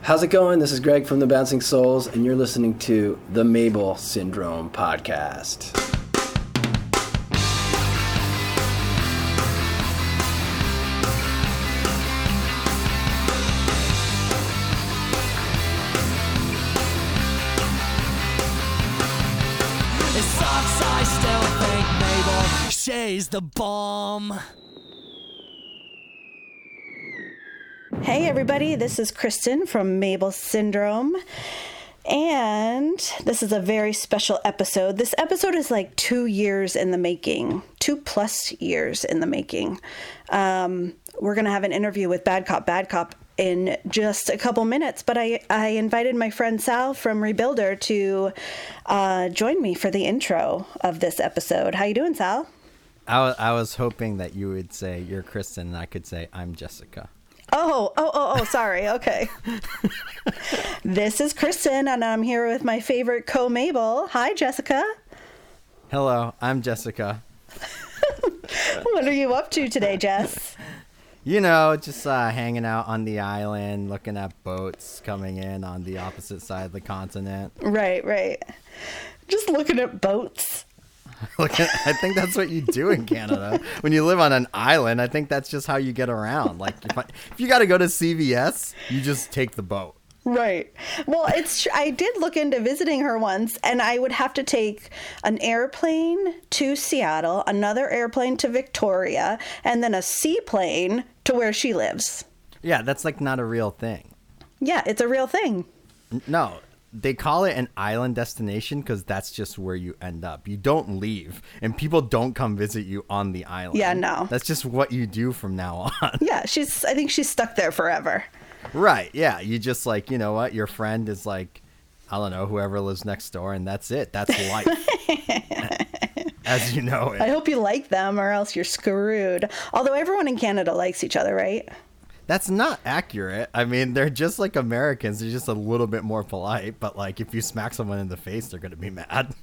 How's it going? This is Greg from the Bouncing Souls, and you're listening to the Mabel Syndrome podcast. It sucks, I still think Mabel, she's the bomb. Hey everybody, this is Kristen from Mabel Syndrome, and this is a very special episode. This episode is like 2 years in the making, 2+ years in the making. We're going to have an interview with Bad Cop in just a couple minutes, but I invited my friend Sal from Rebuilder to join me for the intro of this episode. How you doing, Sal? I was hoping that you would say you're Kristen and I could say I'm Jessica. Oh, sorry. Okay. This is Kristen, and I'm here with my favorite co-Mabel. Hi, Jessica. Hello, I'm Jessica. What are you up to today, Jess? You know, just hanging out on the island, looking at boats coming in on the opposite side of the continent. Right. Just looking at boats. I think that's what you do in Canada. When you live on an island, I think that's just how you get around. Like, if you got to go to CVS, you just take the boat. Right. Well, I did look into visiting her once, and I would have to take an airplane to Seattle, another airplane to Victoria, and then a seaplane to where she lives. Yeah, that's like not a real thing. Yeah, it's a real thing. No. They call it an island destination because that's just where you end up. You don't leave, and people don't come visit you on the island. Yeah, no. That's just what you do from now on. Yeah, I think she's stuck there forever. Right, yeah. You just like, you know what? Your friend is like, I don't know, whoever lives next door, and that's it. That's life. As you know it. I hope you like them, or else you're screwed. Although everyone in Canada likes each other, right? That's not accurate. I mean, they're just like Americans. They're just a little bit more polite. But, like, if you smack someone in the face, they're going to be mad.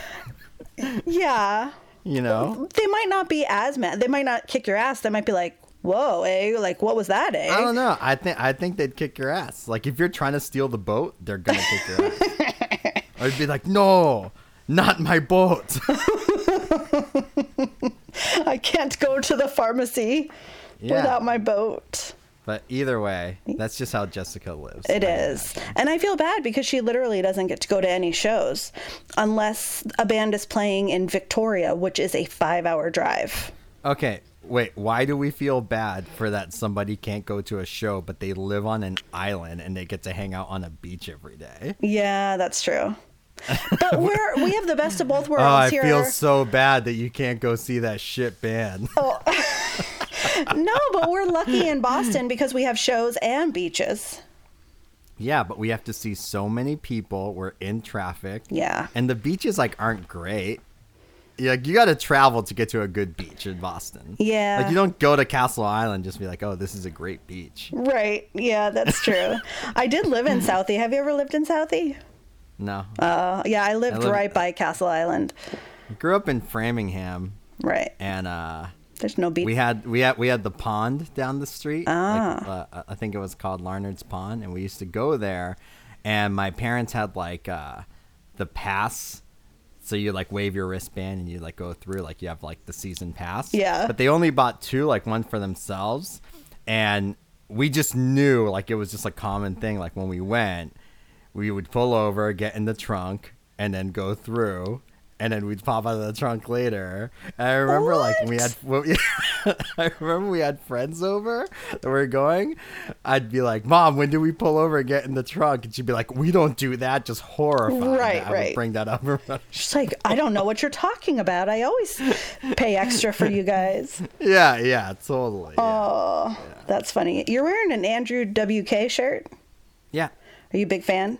Yeah. You know? They might not be as mad. They might not kick your ass. They might be like, whoa, eh? Like, what was that, eh? I don't know. I think they'd kick your ass. Like, if you're trying to steal the boat, they're going to kick your ass. Or you'd be like, no, not my boat. I can't go to the pharmacy without my boat. But either way, that's just how Jessica lives. It is. And I feel bad because she literally doesn't get to go to any shows unless a band is playing in Victoria, which is a 5-hour drive. Okay, wait. Why do we feel bad for that somebody can't go to a show, but they live on an island and they get to hang out on a beach every day? Yeah, that's true. But we have the best of both worlds here. I feel so bad that you can't go see that shit band. Oh. No, but we're lucky in Boston because we have shows and beaches. Yeah, but we have to see so many people. We're in traffic. Yeah. And the beaches aren't great. Yeah, you got to travel to get to a good beach in Boston. Yeah. Like you don't go to Castle Island and just be like, oh, this is a great beach. Right. Yeah, that's true. I did live in Southie. Have you ever lived in Southie? No. Yeah, I lived right by Castle Island. I grew up in Framingham. Right. And there's no beach. We had the pond down the street. Ah. Like, I think it was called Larnard's Pond, and we used to go there. And my parents had like the pass, so you like wave your wristband and you like go through, like you have like the season pass. Yeah. But they only bought 2, like one for themselves, and we just knew like it was just a common thing. Like when we went, we would pull over, get in the trunk, and then go through. And then we'd pop out of the trunk later. And I remember, like, we had friends over that were going. I'd be like, Mom, when do we pull over and get in the trunk? And she'd be like, we don't do that. Just horrified. Right. I would bring that up. She's like, I don't know what you're talking about. I always pay extra for you guys. Yeah, totally. Oh, yeah. That's funny. You're wearing an Andrew WK shirt? Yeah. Are you a big fan?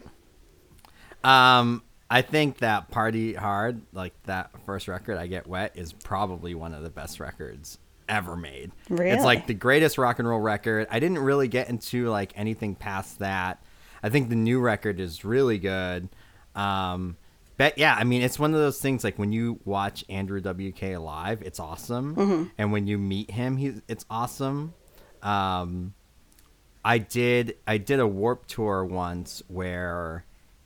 I think that Party Hard, like that first record, I Get Wet, is probably one of the best records ever made. Really? It's like the greatest rock and roll record. I didn't really get into like anything past that. I think the new record is really good. But yeah, I mean, it's one of those things like when you watch Andrew WK live, it's awesome. Mm-hmm. And when you meet him, it's awesome. I did a Warped Tour once where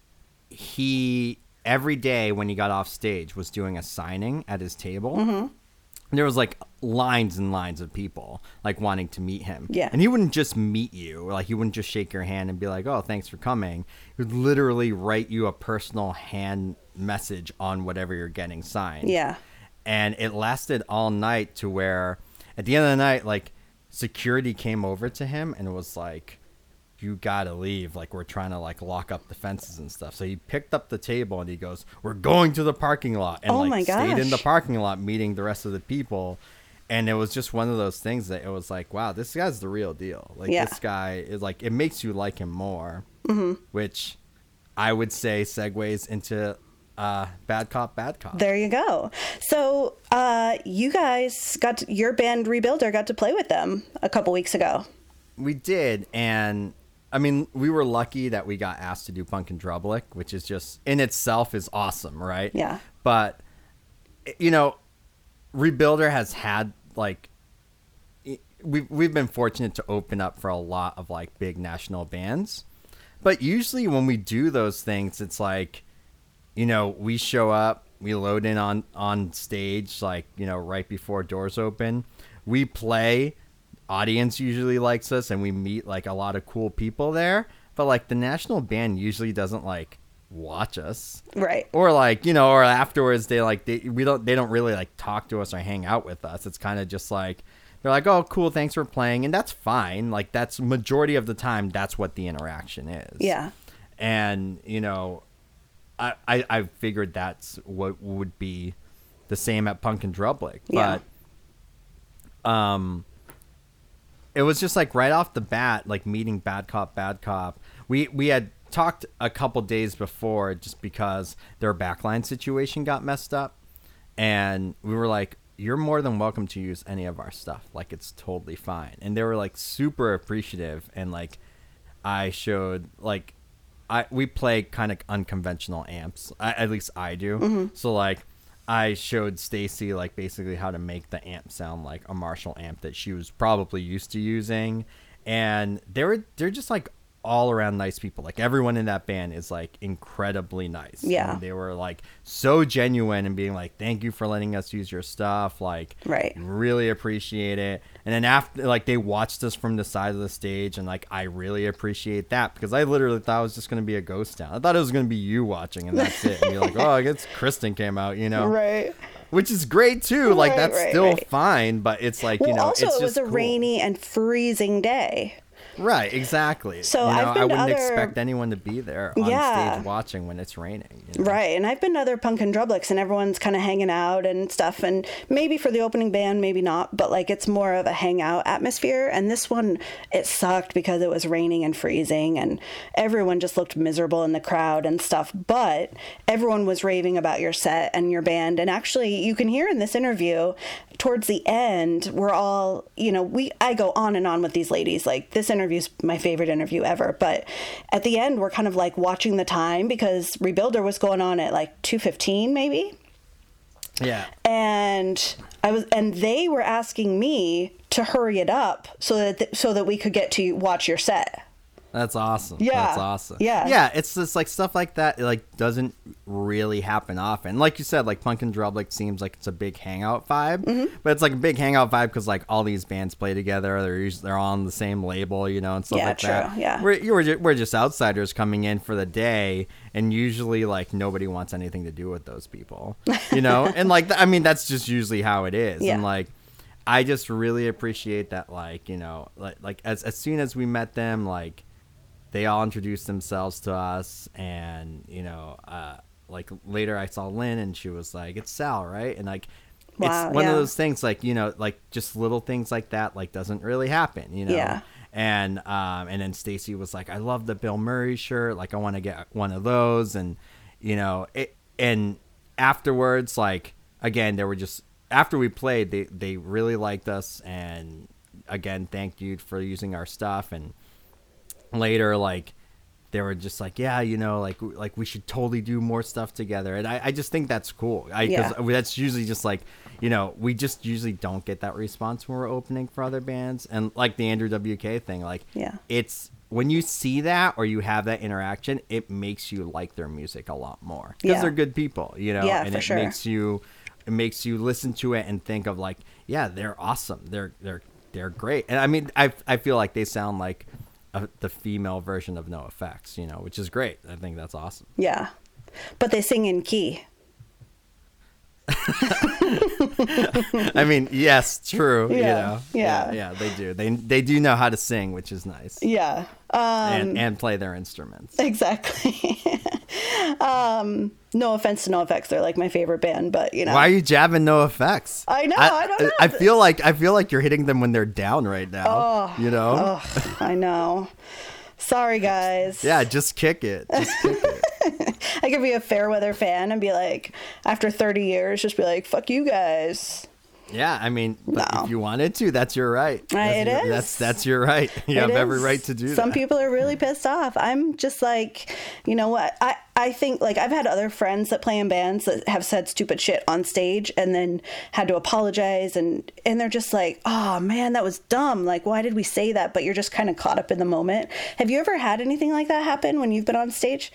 he every day when he got off stage was doing a signing at his table. Mm-hmm. There was like lines and lines of people like wanting to meet him. Yeah. And he wouldn't just meet you. Like he wouldn't just shake your hand and be like, oh, thanks for coming. He would literally write you a personal hand message on whatever you're getting signed. Yeah. And it lasted all night to where at the end of the night, like security came over to him and was like, you gotta leave. Like we're trying to like lock up the fences and stuff. So he picked up the table and he goes, we're going to the parking lot, and Oh my stayed in the gosh. parking lot meeting the rest of the people. And it was just one of those things that it was like, wow, this guy's the real deal. Like Yeah. this guy is like, it makes you like him more, Mm-hmm. which I would say segues into Bad Cop, Bad Cop. There you go. So you guys your band Rebuilder got to play with them a couple weeks ago. We did, and I mean, we were lucky that we got asked to do Punk and Drublic, which is just in itself is awesome, right? Yeah. But you know, Rebuilder has had like we've been fortunate to open up for a lot of like big national bands, but usually when we do those things, it's like, you know, we show up, we load in on stage, like, you know, right before doors open, we play. Audience usually likes us, and we meet like a lot of cool people there, but like the national band usually doesn't like watch us, Right. or like, you know, or afterwards they don't really like talk to us or hang out with us. It's kind of just like they're like, oh cool, thanks for playing, and that's fine. Like that's majority of the time that's what the interaction is. Yeah. And you know, I figured that's what would be the same at Punk and Drublic. Yeah. But it was just like right off the bat, like meeting Bad Cop, Bad Cop. We had talked a couple days before just because their backline situation got messed up, and we were like, you're more than welcome to use any of our stuff. Like it's totally fine. And they were like super appreciative, and like I showed like we play kind of unconventional amps. At least I do. Mm-hmm. So like I showed Stacy like basically how to make the amp sound like a Marshall amp that she was probably used to using, and they're just like all around nice people. Like everyone in that band is like incredibly nice. Yeah. And they were like so genuine and being like, thank you for letting us use your stuff. Like, Right. really appreciate it. And then after, like, they watched us from the side of the stage, and like I really appreciate that, because I literally thought it was just going to be a ghost town. I thought it was going to be you watching, and that's it. And you're like, oh, I guess Kristen came out, you know. Right. Which is great too. Like Right, that's right, still right. fine, but it's like, Well, you know, also it's it was just a cool. rainy and freezing day. Right, exactly. So you know, I've been I to wouldn't other- expect anyone to be there on Yeah. stage watching when it's raining. You know? Right. And I've been to other Punk and Drublics, and everyone's kind of hanging out and stuff. And maybe for the opening band, maybe not. But like it's more of a hangout atmosphere. And this one, it sucked because it was raining and freezing. And everyone just looked miserable in the crowd and stuff. But everyone was raving about your set and your band. And actually, you can hear in this interview, towards the end, we're all, you know, I go on and on with these ladies. Like this interview's my favorite interview ever. But at the end, we're kind of like watching the time, because Rebuilder was going on at like 2:15 maybe. Yeah. And they were asking me to hurry it up so that we could get to watch your set. That's awesome. Yeah. That's awesome. Yeah. Yeah, it's just like stuff like that, it like doesn't really happen often. Like you said, like Punk and Drublic seems like it's a big hangout vibe, but it's like a big hangout vibe because like all these bands play together. They're all on the same label, you know, and stuff Yeah, like that. true, yeah. We're just outsiders coming in for the day, and usually like nobody wants anything to do with those people, you know. And like I mean that's just usually how it is. Yeah. And like I just really appreciate that, like, you know, like as soon as we met them, like they all introduced themselves to us, and you know, like later I saw Lynn, and she was like, "It's Sal, right?" And like, Wow, it's one yeah. of those things, like, you know, like just little things like that, like doesn't really happen, you know. Yeah. And then Stacy was like, "I love the Bill Murray shirt. Like, I want to get one of those." And you know, and afterwards, like again, they were just after we played, they really liked us, and again, thank you for using our stuff. And later, like they were just like, yeah, you know, like we should totally do more stuff together. And I just think that's cool. Because that's usually just like, you know, we just usually don't get that response when we're opening for other bands. And like the Andrew WK thing, like it's when you see that or you have that interaction, it makes you like their music a lot more because they're good people, you know, and it makes you listen to it and think of like, yeah, they're awesome. They're great. And I mean, I feel like they sound like the female version of NoFX, you know, which is great. I think that's awesome. Yeah. But they sing in key. I mean, yes, true. Yeah, you know, yeah, they do. They do know how to sing, which is nice. Yeah, and play their instruments. Exactly. No offense to NoFX, they're like my favorite band, but you know. Why are you jabbing NoFX? I know. I don't know. I feel like you're hitting them when they're down right now. Oh, you know. Oh, I know. Sorry, guys. Yeah, just kick it. Just kick it. I could be a Fairweather fan and be like, after 30 years, just be like, fuck you guys. Yeah, I mean, but if you wanted to, that's your right. That's your right. You have every right to do that. Some people are really pissed off. I'm just like, you know what? I think, like, I've had other friends that play in bands that have said stupid shit on stage and then had to apologize. And they're just like, oh, man, that was dumb. Like, why did we say that? But you're just kind of caught up in the moment. Have you ever had anything like that happen when you've been on stage?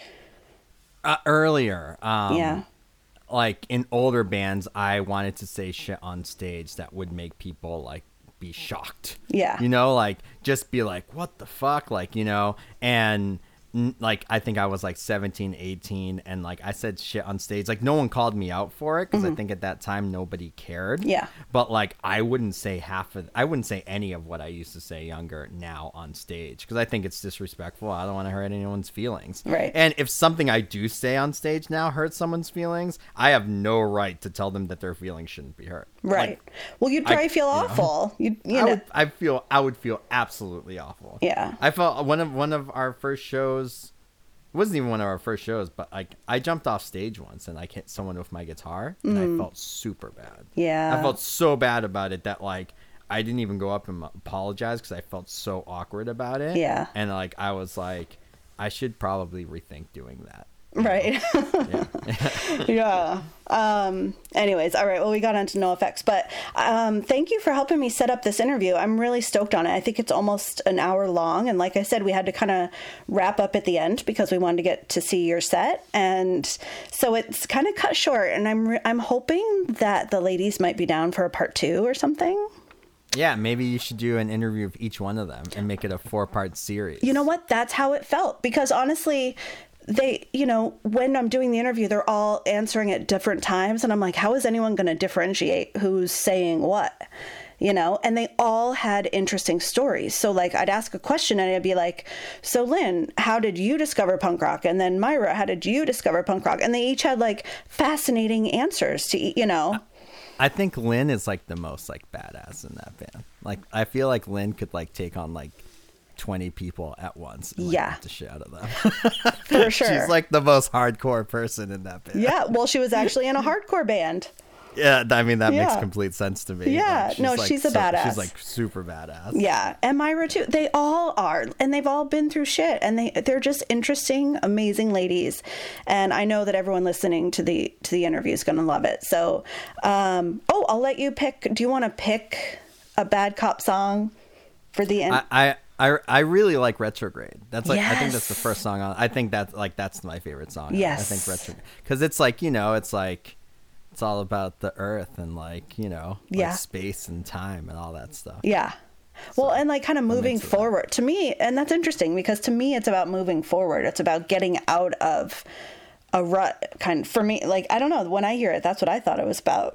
Earlier. Yeah. Like in older bands, I wanted to say shit on stage that would make people like be shocked. Yeah. You know, like just be like, what the fuck? Like, you know, and like I think I was like 17, 18 and like I said shit on stage. Like no one called me out for it because I think at that time nobody cared. Yeah. But like I wouldn't say any of what I used to say younger now on stage because I think it's disrespectful. I don't want to hurt anyone's feelings. Right. And if something I do say on stage now hurts someone's feelings, I have no right to tell them that their feelings shouldn't be hurt. Right. Like, well, you'd probably feel awful. You know. I would feel absolutely awful. Yeah. I felt one of our first shows. It wasn't even one of our first shows, but like I jumped off stage once and I hit someone with my guitar and I felt super bad. Yeah. I felt so bad about it that like I didn't even go up and apologize because I felt so awkward about it. Yeah. And like I was like, I should probably rethink doing that. Right. Yeah. Yeah. Anyways, all right. Well, we got onto NoFX, but thank you for helping me set up this interview. I'm really stoked on it. I think it's almost an hour long, and like I said, we had to kind of wrap up at the end because we wanted to get to see your set, and so it's kind of cut short. And I'm hoping that the ladies might be down for a part 2 or something. Yeah, maybe you should do an interview of each one of them and make it a 4-part series. You know what? That's how it felt because honestly, they, you know, when I'm doing the interview, they're all answering at different times. And I'm like, how is anyone going to differentiate who's saying what? You know, and they all had interesting stories. So like I'd ask a question and I'd be like, so Lynn, how did you discover punk rock? And then Myra, how did you discover punk rock? And they each had like fascinating answers to, you know. I think Lynn is like the most like badass in that band. Like I feel like Lynn could like take on like 20 people at once and like, beat the shit out of them. For sure. She's like the most hardcore person in that band. Yeah, well, she was actually in a hardcore band. Yeah, I mean, that makes complete sense to me. Yeah, like, she's a badass. She's like super badass. Yeah, and Myra too. They all are, and they've all been through shit, and they're just interesting, amazing ladies. And I know that everyone listening to the interview is going to love it. So, I'll let you pick. Do you want to pick a Bad Cop song for the end? I really like Retrograde. That's like I think that's the first song on. I think that's my favorite song. Yes, I think Retrograde because it's like, you know, it's like it's all about the earth and like, you know, like space and time and all that stuff. Yeah. Well, and like kind of moving forward to me, and that's interesting because to me it's about moving forward. It's about getting out of a rut kind of, for me. Like, I don't know, when I hear it, that's what I thought it was about.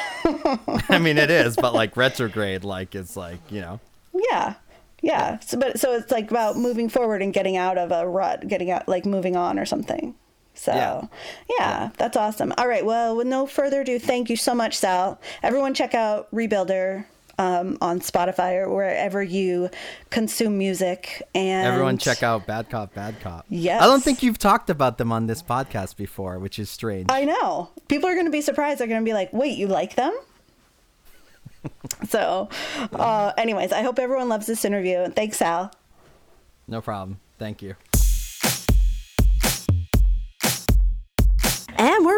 I mean, it is, but like Retrograde, like it's like, you know. Yeah. So it's like about moving forward and getting out of a rut, getting out, like moving on or something. So yeah, that's awesome. All right. Well, with no further ado, thank you so much, Sal. Everyone check out Rebuilder on Spotify or wherever you consume music. And everyone check out Bad Cop, Bad Cop. Yes. I don't think you've talked about them on this podcast before, which is strange. I know. People are going to be surprised. They're going to be like, wait, you like them? So anyways, I hope everyone loves this interview. Thanks, Sal. No problem. Thank you.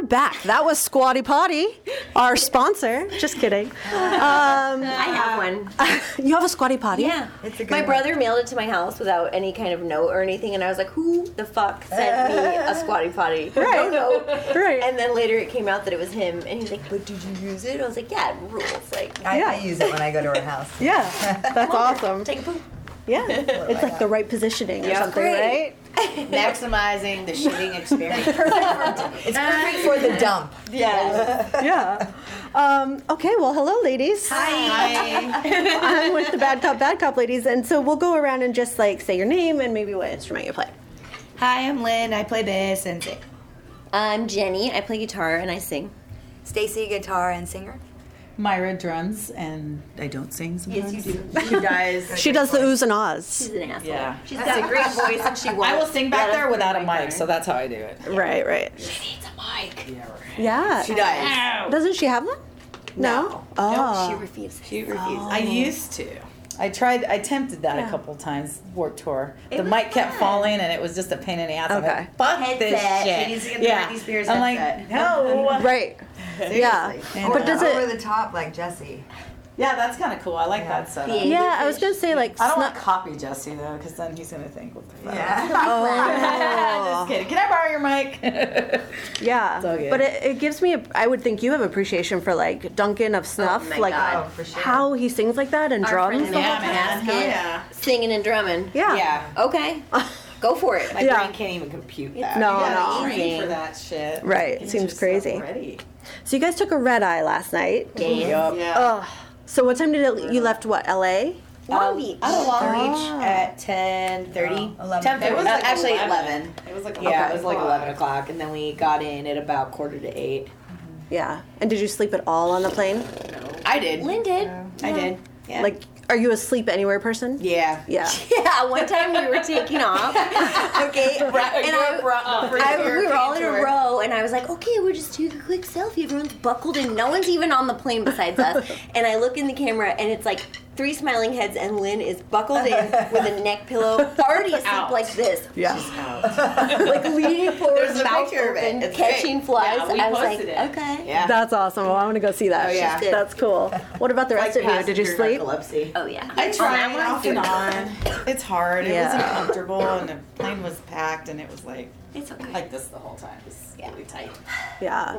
back. That was Squatty Potty, our sponsor. Just kidding. I have one. You have a Squatty Potty? Yeah. My brother mailed it to my house without any kind of note or anything, and I was like, who the fuck sent me a Squatty Potty? Right. No note. Right. And then later it came out that it was him, and he's like, but did you use it? I was like, yeah, it rules. Like, I use it when I go to her house. Yeah, that's awesome. take a poop. Yeah, it's like the right positioning or something, Great. right? Maximizing the shitting experience. It's perfect for the dump. Yeah. Okay, well, hello, ladies. Hi. I'm with the Bad Cop ladies, and so we'll go around and just like say your name and maybe what instrument you play. Hi, I'm Lynn. I play bass and sing. I'm Jenny. I play guitar and I sing. Stacy, guitar and singer. Myra drums, and I don't sing sometimes. Yes, you do. You guys. She does the oohs and ahs. She's an asshole. Yeah. She's got a great voice and she won't. I will sing back let there us without a bring mic, her. so that's how I do it. Right. She needs a mic. Yeah. She does. Doesn't she have one? No. Oh. She refuses. She refuses. I used to. I attempted that a couple times, Warped Tour. The mic kept falling, and it was just a pain in the ass. I'm Okay. like, fuck this Headset. shit. She needs to get the Britney Spears I'm like, headset. no. Right. Yeah. But does Over it? the top like Jesse. Yeah, that's kind of cool. I like that setup. Yeah. Yeah, I was gonna say like. I don't want to copy Jesse, though, because then he's going to think, what the fuck? Oh. Just kidding. Can I borrow your mic? Yeah. all good. But it gives me. I would think you have appreciation for like Duncan of Snuff, my like God. Oh, for sure. how he sings like that and Our drums. friend the whole Yeah, time. man. Hell Basket, yeah. singing and drumming. Yeah. Yeah. Okay. Go for it. My Yeah. brain can't even compute that. No, You no. gotta train Amazing. for that shit. Right. Get Seems yourself crazy. ready. So you guys took a red eye last night. Dance. Yeah. So what time did you left? What, L.A.? Long Beach. Out of Long Beach at 10:30. 11. It was like actually 11. 11. It was like Yeah, 11 it was like o'clock. 11 o'clock, and then we got in at about 7:45. Yeah. And did you sleep at all on the plane? I did. Lynn did. I did. Yeah. Like, are you a sleep anywhere person? Yeah. Yeah. Yeah, one time we were taking off. Okay. And we were all in a row, and I was like, okay, we'll just take a quick selfie. Everyone's buckled in. No one's even on the plane besides us. And I look in the camera, and it's like 3 smiling heads, and Lynn is buckled in with a neck pillow, already asleep like this. Yeah. Like leaning forward, There's a mouth picture of it. open, It's catching great. flies. Yeah, we I was like, posted it. okay. Yeah. That's awesome. Well, I want to go see that. Oh, yeah. That's cool. What about the rest of you? Did you sleep? Narcolepsy. Oh, yeah. I tried On that off and on. It's hard. It Yeah. wasn't comfortable, and the plane was packed, and it was like It's okay. this the whole time. It's really tight. Yeah.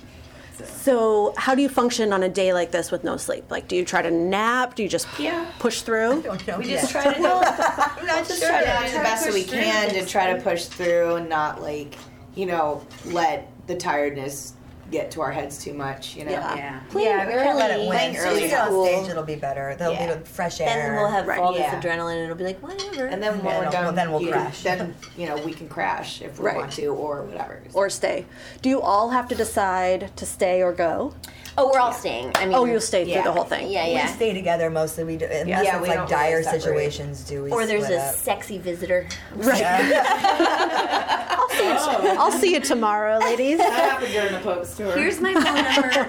So how do you function on a day like this with no sleep? Like, do you try to nap? Do you just push through? We just try to do the best that we can to try to push through and not let the tiredness get to our heads too much, you know. Yeah. Playing Yeah, we can't let it early. win. Playing As early soon as we is get on cool. stage, it'll be better. There'll Yeah. be fresh air. Then we'll have all this Yeah. adrenaline, and it'll be like, whatever. And then when Yeah, we're no, done, well, then we'll crash. Then we can crash if we Right. want to or whatever. Or stay? Do you all have to decide to stay or go? Oh, we're all staying. I mean, Oh, you'll stay through Yeah. the whole thing? Yeah, We yeah. stay together mostly. We do, unless Yeah, it's we like don't dire really separate. situations. Do we? Or there's split a up? sexy visitor. I'll see you tomorrow, ladies. That happened during the Pope's tour. Here's my phone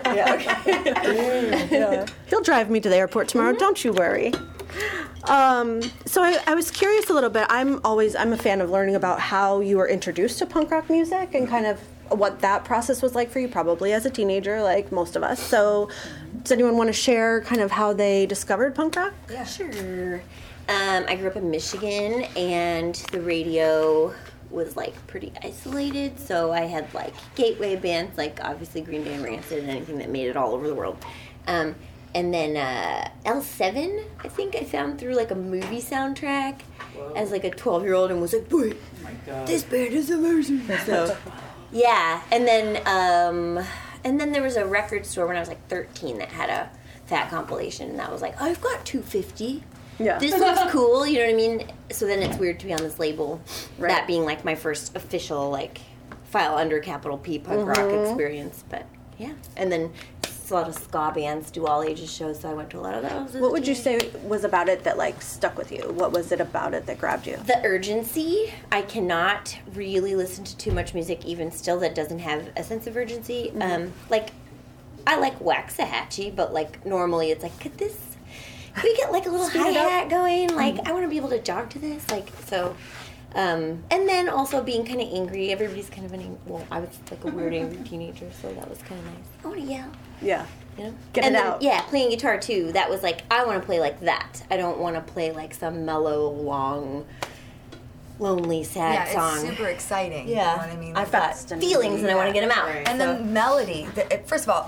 number. He'll drive me to the airport tomorrow. Don't you worry. So I was curious a little bit. I'm a fan of learning about how you were introduced to punk rock music and kind of what that process was like for you, probably as a teenager, like most of us. So, does anyone want to share kind of how they discovered punk rock? Yeah. Sure. I grew up in Michigan, and the radio was like pretty isolated. So I had like gateway bands, like obviously Green Day and Rancid, and anything that made it all over the world. And then L7, I think I found through like a movie soundtrack as like a 12-year-old, and was like, wait, this band is amazing. So yeah, and then there was a record store when I was like 13 that had a fat compilation, and I was like, I've got 250. Yeah. This looks cool, you know what I mean? So then it's weird to be on this label, that being like my first official like file under capital P punk rock experience. But yeah, and then a lot of ska bands do all ages shows, so I went to a lot of those. What would you say was about it that like stuck with you? What was it about it that grabbed you? The urgency. I cannot really listen to too much music, even still, that doesn't have a sense of urgency. Like, I like Waxahachie, but like normally it's like, could we get like a little hi-hat going? Like, I want to be able to jog to this. Like, so And then also being kind of angry. Everybody's kind of I was like a weird angry teenager, so that was kind of nice. I want to yell. Yeah. You know? Get and it then, out. Yeah, playing guitar too. That was like, I want to play like that. I don't want to play like some mellow, long, lonely, sad song. It's super exciting. Yeah. You know what I mean? I've got feelings and I want to get them out. Right. And the melody, first of all,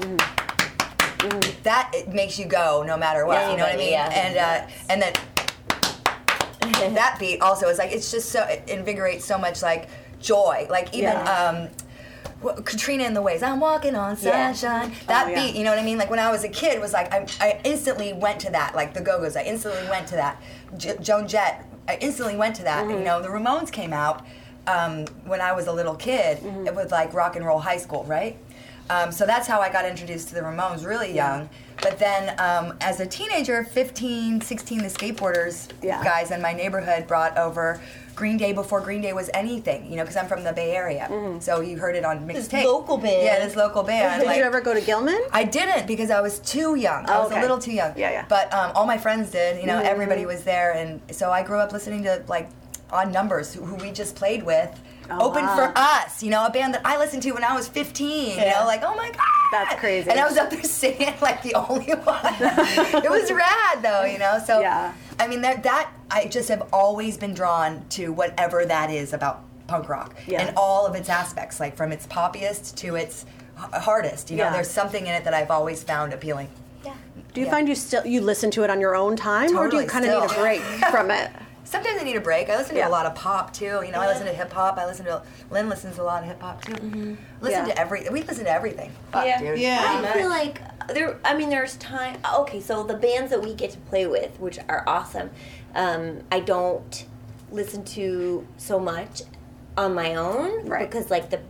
that it makes you go no matter what. Yeah, you know what I mean? yeah. And then that beat also is like, it's just so, it invigorates so much like joy. Like even Katrina and the Waves, I'm walking on sunshine. That beat, you know what I mean? Like when I was a kid, was like I instantly went to that. Like the Go-Go's, I instantly went to that. Joan Jett, I instantly went to that. You know, the Ramones came out when I was a little kid. It was like Rock and Roll High School, right? So that's how I got introduced to the Ramones really young. But then as a teenager, 15, 16, the skateboarders guys in my neighborhood brought over Green Day before Green Day was anything, you know, because I'm from the Bay Area. So you heard it on mixtape. This local band. Yeah, this local band. Did you ever go to Gilman? I didn't because I was too young. I was a little too young. Yeah. But all my friends did, you know, everybody was there. And so I grew up listening to like Odd Numbers, who we just played with. Opened for us, you know, a band that I listened to when I was 15, you know, like, oh my God. That's crazy. And I was up there singing like the only one. It was rad though, you know, so, I mean, that I just have always been drawn to whatever that is about punk rock and all of its aspects, like from its poppiest to its hardest, you know, there's something in it that I've always found appealing. Do you find you listen to it on your own time, or do you kind of need a break from it? Sometimes I need a break. I listen to a lot of pop too. You know, I listen to hip hop. Lynn listens to a lot of hip hop too. Listen to we listen to everything. Fuck, dude. I feel like there's time. Okay, so the bands that we get to play with, which are awesome, I don't listen to so much on my own because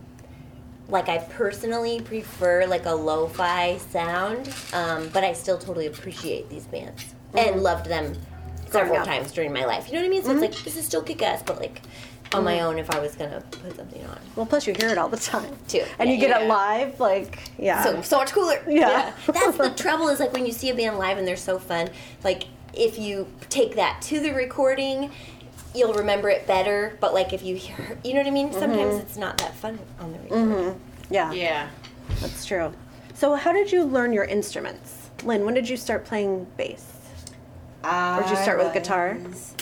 I personally prefer like a lo-fi sound, but I still totally appreciate these bands and loved them several times during my life. You know what I mean? So it's like, this is still kick-ass, but like on my own if I was going to put something on. Well, plus you hear it all the time. Too. And you get it live, like, So much cooler. Yeah. That's the trouble is like when you see a band live and they're so fun, like if you take that to the recording, you'll remember it better, but like if you hear, you know what I mean? Sometimes it's not that fun on the recording. Yeah, that's true. So how did you learn your instruments? Lynn, when did you start playing bass? Or did you start with guitar?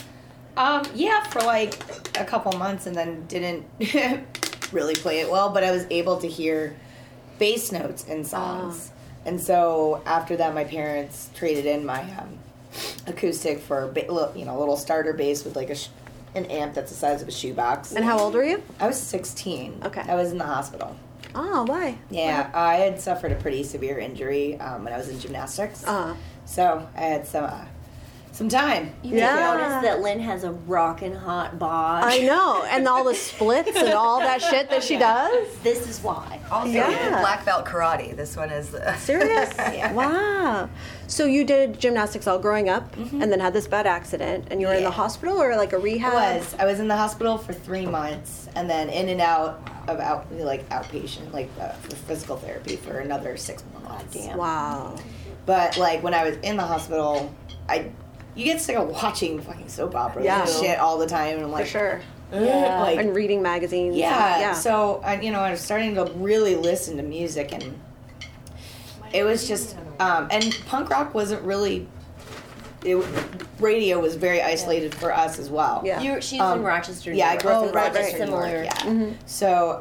For like a couple months and then didn't really play it well, but I was able to hear bass notes in songs. And so after that, my parents traded in my acoustic for a little starter bass with like an amp that's the size of a shoebox. And how old were you? I was 16. Okay. I was in the hospital. Oh, why? Yeah, I had suffered a pretty severe injury when I was in gymnastics. So I had some time. You notice that Lynn has a rockin' hot bod. I know, and all the splits and all that shit that she does. This is why. Also, black belt karate. This one is serious. Wow. So you did gymnastics all growing up, and then had this bad accident, and you were in the hospital or like a rehab? I was in the hospital for 3 months, and then in and out of outpatient, for physical therapy for another 6 months. Damn. Wow. But like when I was in the hospital, you get sick of watching fucking soap operas and shit all the time, and I'm like, for sure. Like, and reading magazines. Yeah. So I was starting to really listen to music, and it was just, and punk rock wasn't really. Radio was very isolated for us as well. Yeah. She's in Rochester. Yeah, I grew up in Rochester, similar. New York, yeah. So,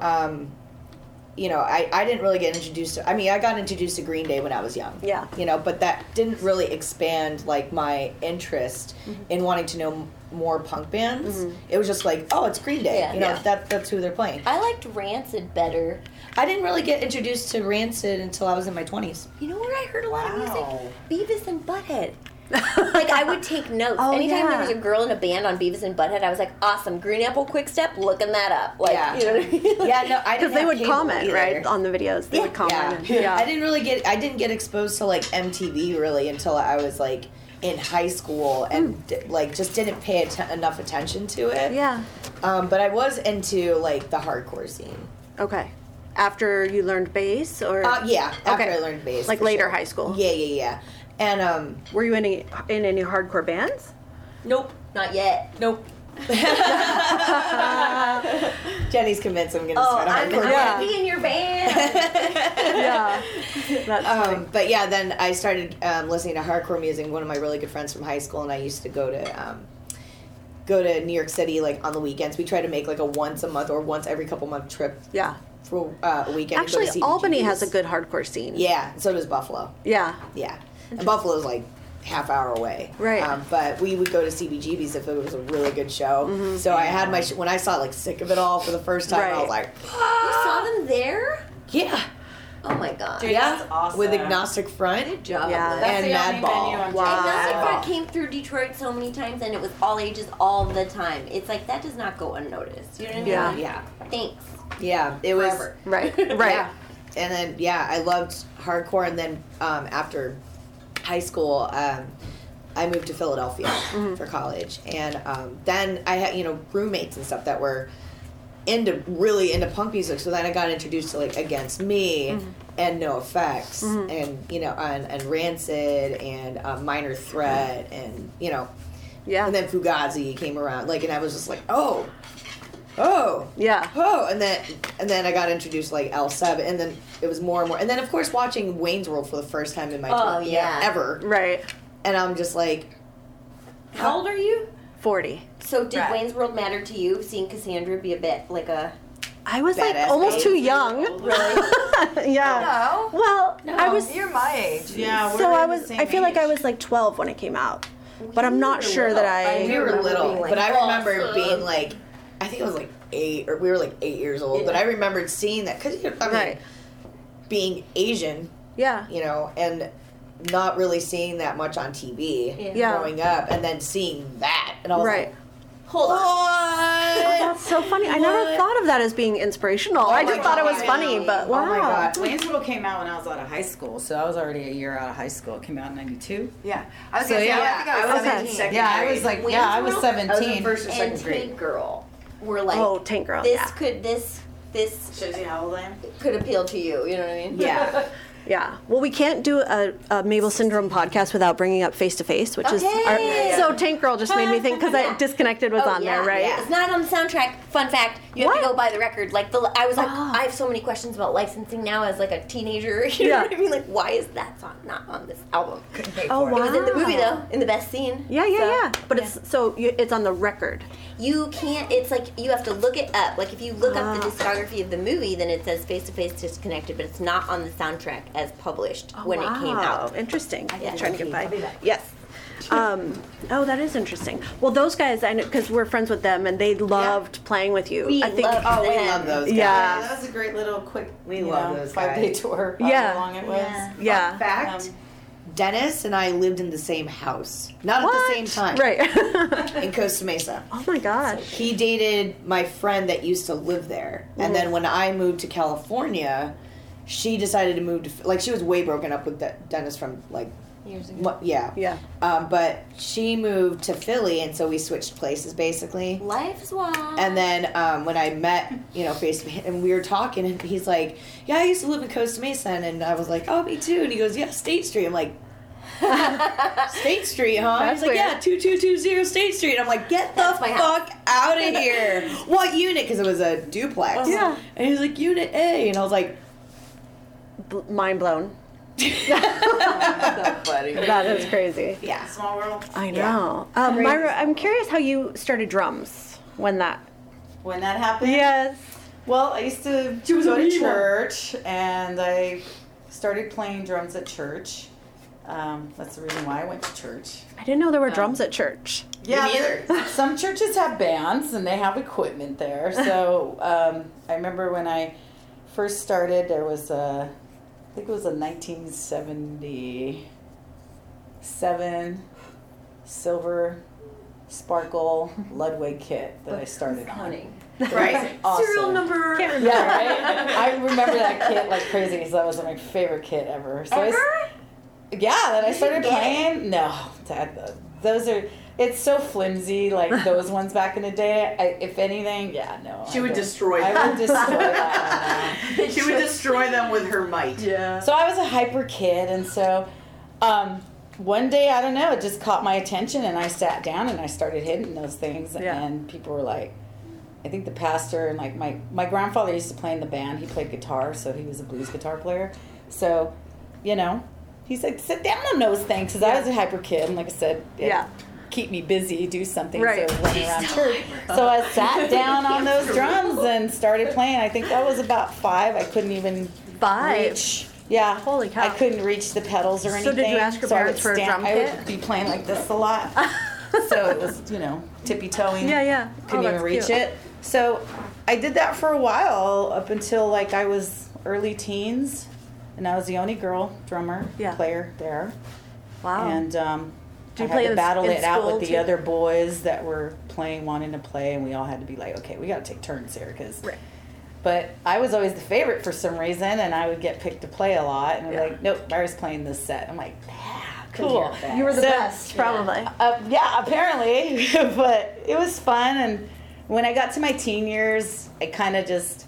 I didn't really get introduced to. I got introduced to Green Day when I was young. Yeah. But that didn't really expand like my interest in wanting to know more punk bands. It was just like, oh, it's Green Day. That's who they're playing. I liked Rancid better. I didn't really get introduced to Rancid until I was in my 20s. You know where I heard a lot of music? Beavis and Butthead. Like, I would take notes. Anytime there was a girl in a band on Beavis and Butthead, I was like, awesome, Green Apple Quick Step, looking that up. Like, you know what I mean? Yeah, no, I didn't. Because they would comment, either. right, on the videos. They would comment. Yeah. I didn't get exposed to, like, MTV, really, until I was, like, in high school and, just didn't pay enough attention to it. Yeah. But I was into, like, the hardcore scene. Okay. After you learned bass, or? After I learned bass. Like later high school? Yeah. And, were you in any hardcore bands? Nope, not yet. Nope. Jenny's convinced I'm going to Oh, start a I'm hardcore gonna band. be in your band. Yeah. That's funny. But yeah, then I started listening to hardcore music. One of my really good friends from high school, and I used to go to New York City like on the weekends. We try to make like a once a month or once every couple month trip Yeah. for a weekend. Actually, to go to Albany CBGBs. has a good hardcore scene. Yeah, so does Buffalo. Yeah. Yeah, and Buffalo's like half hour away. Right. But we would go to CBGB's if it was a really good show. Mm-hmm. So I had my when I saw like Sick of It All for the first time, I was Right. like, You saw them there? yeah, Oh my god. Dude, yeah, that's awesome. with Agnostic Front. Good job. Yeah. Liz. That's and the Madball. only venue I'm Wow. Agnostic taking. Front came through Detroit so many times, and it was all ages all the time. It's like that does not go unnoticed. You know what I mean? Yeah. Like, Yeah, Thanks. yeah, it was. Forever. Right. Right. Yeah. And then I loved hardcore. And then after high school, I moved to Philadelphia for college, and then I had roommates and stuff that were really into punk music. So then I got introduced to like Against Me and No Effects and and Rancid and Minor Threat and Yeah. and then Fugazi came around and I was just like Yeah. and then I got introduced to like L7 and then it was more and more and then of course watching Wayne's World for the first time in my ever Right. and I'm just like How old are you? 40. So did Right. Wayne's World matter to you? Seeing Cassandra be a bit like a I was like Badass almost babe. too young. really? Yeah. No. Well, I was. You're my age. Yeah, So we're I the was. same I feel like I age. was like 12 when it came out, but I'm not were sure that little. we I. were remember little being like, but I remember awesome. being like I think it was like 8 or we were like 8 years old but Yeah. I remembered seeing that because Right. being Asian Yeah. and not really seeing that much on TV Yeah. growing up and then seeing that and I was Right. like Hold on. what? That's so funny. I never What? thought of that as being inspirational. I my just thought it was God. funny, but wow. Oh my God. Wayne's World came out when I was out of high school, so I was already a year out of high school. It came out in '92. Yeah. I was So gonna say, yeah, I think I was okay. 17. Yeah, I was like, yeah, I was Wayne's World? 17. First or And second grade. Tank Girl were like, Oh, Tank Girl. this Yeah. could this Shows you how old I am. could appeal to you. You know what I mean? Yeah. Yeah. Well, we can't do a Mabel Syndrome podcast without bringing up Face to Face, which is Okay. so Tank Girl just made me think because I Disconnected was Oh, on yeah, there, right? yeah. It's not on the soundtrack. Fun fact: you have What? to go buy the record. Like I was like, Oh. I have so many questions about licensing now as like a teenager. You know Yeah. what I mean? Like, why is that song not on this album? Couldn't pay Oh, for wow. it. It was in the movie though, in the best scene. Yeah, yeah, So, yeah. But it's on the record. You can't. It's like you have to look it up. Like if you look up the discography of the movie, then it says Face to Face Disconnected, but it's not on the soundtrack as published when it came out. Interesting. Yeah. Trying to get by. Yes. Oh, that is interesting. Well, those guys, I know because we're friends with them, and they loved playing with you. We I think. love Oh, we them. love those guys. Yeah. That was a great little quick, We love those 5-day guys. tour. Yeah. How long it was. Yeah. Yeah. Fact, Dennis and I lived in the same house. Not What? at the same time. Right. In Costa Mesa. Oh my gosh. He dated my friend that used to live there. And then when I moved to California, she decided to move to, like, she was way broken up with Dennis from, like, Years ago. yeah. Yeah. But she moved to Philly, and so we switched places, basically. Life's wild. And then when I met, face to face, and we were talking, and he's like, "Yeah, I used to live in Costa Mesa," and I was like, "Oh, me too." And he goes, "Yeah, State Street." I'm like, "State Street, huh?" That's He's like, weird. "Yeah, 2220 State Street." I'm like, "Get the That's my house." fuck out of here!" What unit? Because it was a duplex. Yeah. And he's like, "Unit A," and I was like, Mind blown. "So funny." That is crazy. Yeah. Small world. I know. Myra, I'm curious how you started drums when that. When that happened? Yes. Well, I used to go to church, and I started playing drums at church. That's the reason why I went to church. I didn't know there were drums at church. Yeah, neither. some churches have bands and they have equipment there. So I remember when I first started, there was I think it was a 1977 silver sparkle Ludwig kit that I started on. Right. Awesome. Serial number. Yeah, right? I remember that kit like crazy because that was my favorite kit ever. So that I started playing. No, those are. It's so flimsy, like those ones back in the day. If anything, no. She would destroy I them. would destroy that one now. She would destroy them with her might. So I was a hyper kid, and so one day, I don't know, it just caught my attention, and I sat down and I started hitting those things, Yeah. and people were like, I think the pastor and like my grandfather used to play in the band. He played guitar, so he was a blues guitar player. So, you know, he's like, sit down on those things, because I was a hyper kid, and like I said, keep me busy, do something, Right. so running around church. So I sat down on those drums and started playing. I think that was about 5. I couldn't even 5? reach. Yeah. Holy cow. I couldn't reach the pedals or anything. So did you ask your so parents for a drum I kit? would be playing like this a lot. So it was, you know, tippy-toeing. Yeah. Couldn't Oh, even that's reach cute. it. So I did that for a while, up until like I was early teens. And I was the only girl drummer player there. Wow. And Do you I play had to battle in it out school with the too? other boys that were playing, wanting to play, and we all had to be like, okay, we got to take turns here, because. Right. But I was always the favorite for some reason, and I would get picked to play a lot. And they're like, nope, Barry's playing this set. I'm like, yeah, cool. You were the best, probably. Yeah, apparently. But it was fun. And when I got to my teen years, I kind of just,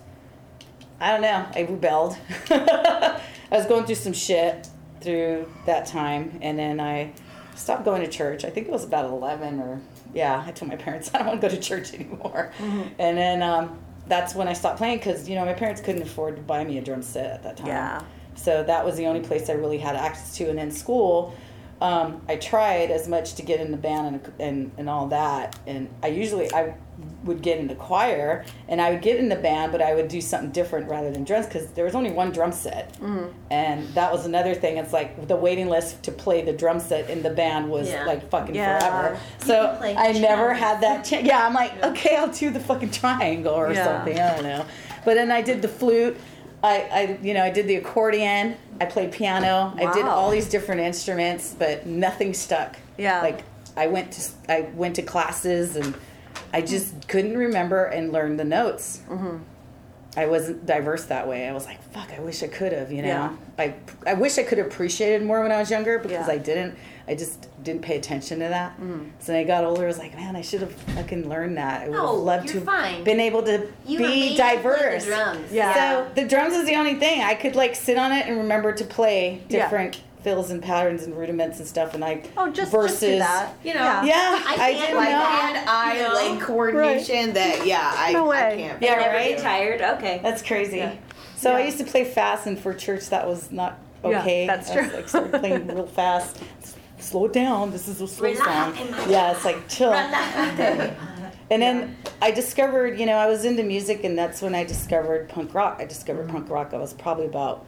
I don't know, I rebelled. I was going through some shit through that time. And then I stopped going to church. I think it was about 11 or, I told my parents I don't want to go to church anymore. Mm-hmm. And then that's when I stopped playing, because, you know, my parents couldn't afford to buy me a drum set at that time. Yeah. So that was the only place I really had access to. And in school, I tried as much to get in the band and all that. And I would get in the choir, and I would get in the band, but I would do something different rather than drums, because there was only one drum set. Mm-hmm. And that was another thing. It's like the waiting list to play the drum set in the band was like fucking forever. So I never had that chance. Yeah, I'm like, okay, I'll do the fucking triangle or something. I don't know. But then I did the flute. I did the accordion. I played piano. I did all these different instruments, but nothing stuck. Yeah. Like I went to classes, and I just couldn't remember and learn the notes. Mm-hmm. I wasn't diverse that way. I was like, fuck, I wish I could have, you know. Yeah. I wish I could have appreciated more when I was younger, because I didn't. I just didn't pay attention to that. Mm-hmm. So when I got older, I was like, man, I should have fucking learned that. I would have loved to have been able to be diverse. The drums. Yeah. So the drums is the only thing. I could like sit on it and remember to play different fills and patterns and rudiments and stuff, and like just verses. do that. You know, I didn't like know. hand-eye leg coordination. That I can't. Yeah, never right. get tired. Okay, that's crazy. Yeah. So I used to play fast, and for church that was not okay. Yeah, that's true. I started playing real fast. Slow it down. This is a slow song. Yeah, it's like chill. And then I discovered, I was into music, and that's when I discovered punk rock. I discovered punk rock. I was probably about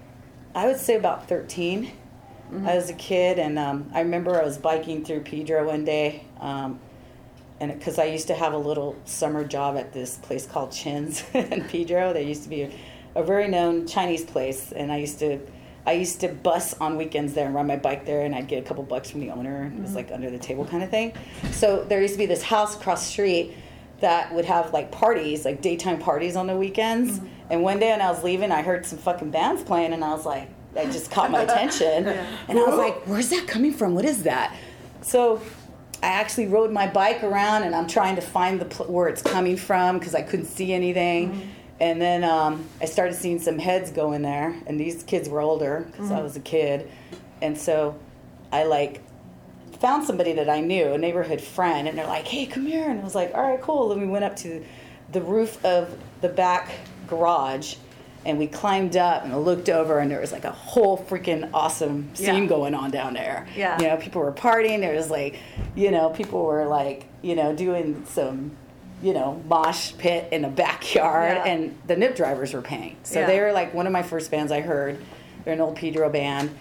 13. Mm-hmm. I was a kid, and I remember I was biking through Pedro one day, and because I used to have a little summer job at this place called Chin's in Pedro. There used to be a very known Chinese place, and I used to bus on weekends there and ride my bike there, and I'd get a couple bucks from the owner. It was like under the table kind of thing. So there used to be this house across the street that would have like parties, like daytime parties on the weekends. Mm-hmm. And one day when I was leaving, I heard some fucking bands playing, and I was like, that just caught my attention. And I was like, where's that coming from? What is that? So I actually rode my bike around, and I'm trying to find where it's coming from, because I couldn't see anything. Mm-hmm. And then I started seeing some heads go in there, and these kids were older, because I was a kid. And so I found somebody that I knew, a neighborhood friend, and they're like, hey, come here. And I was like, all right, cool. And we went up to the roof of the back garage, and we climbed up and looked over, and there was like a whole freaking awesome scene going on down there. Yeah. People were partying. There was people were doing some, mosh pit in the backyard, and the Nip Drivers were playing. So they were like one of my first bands I heard. They're an old Pedro band.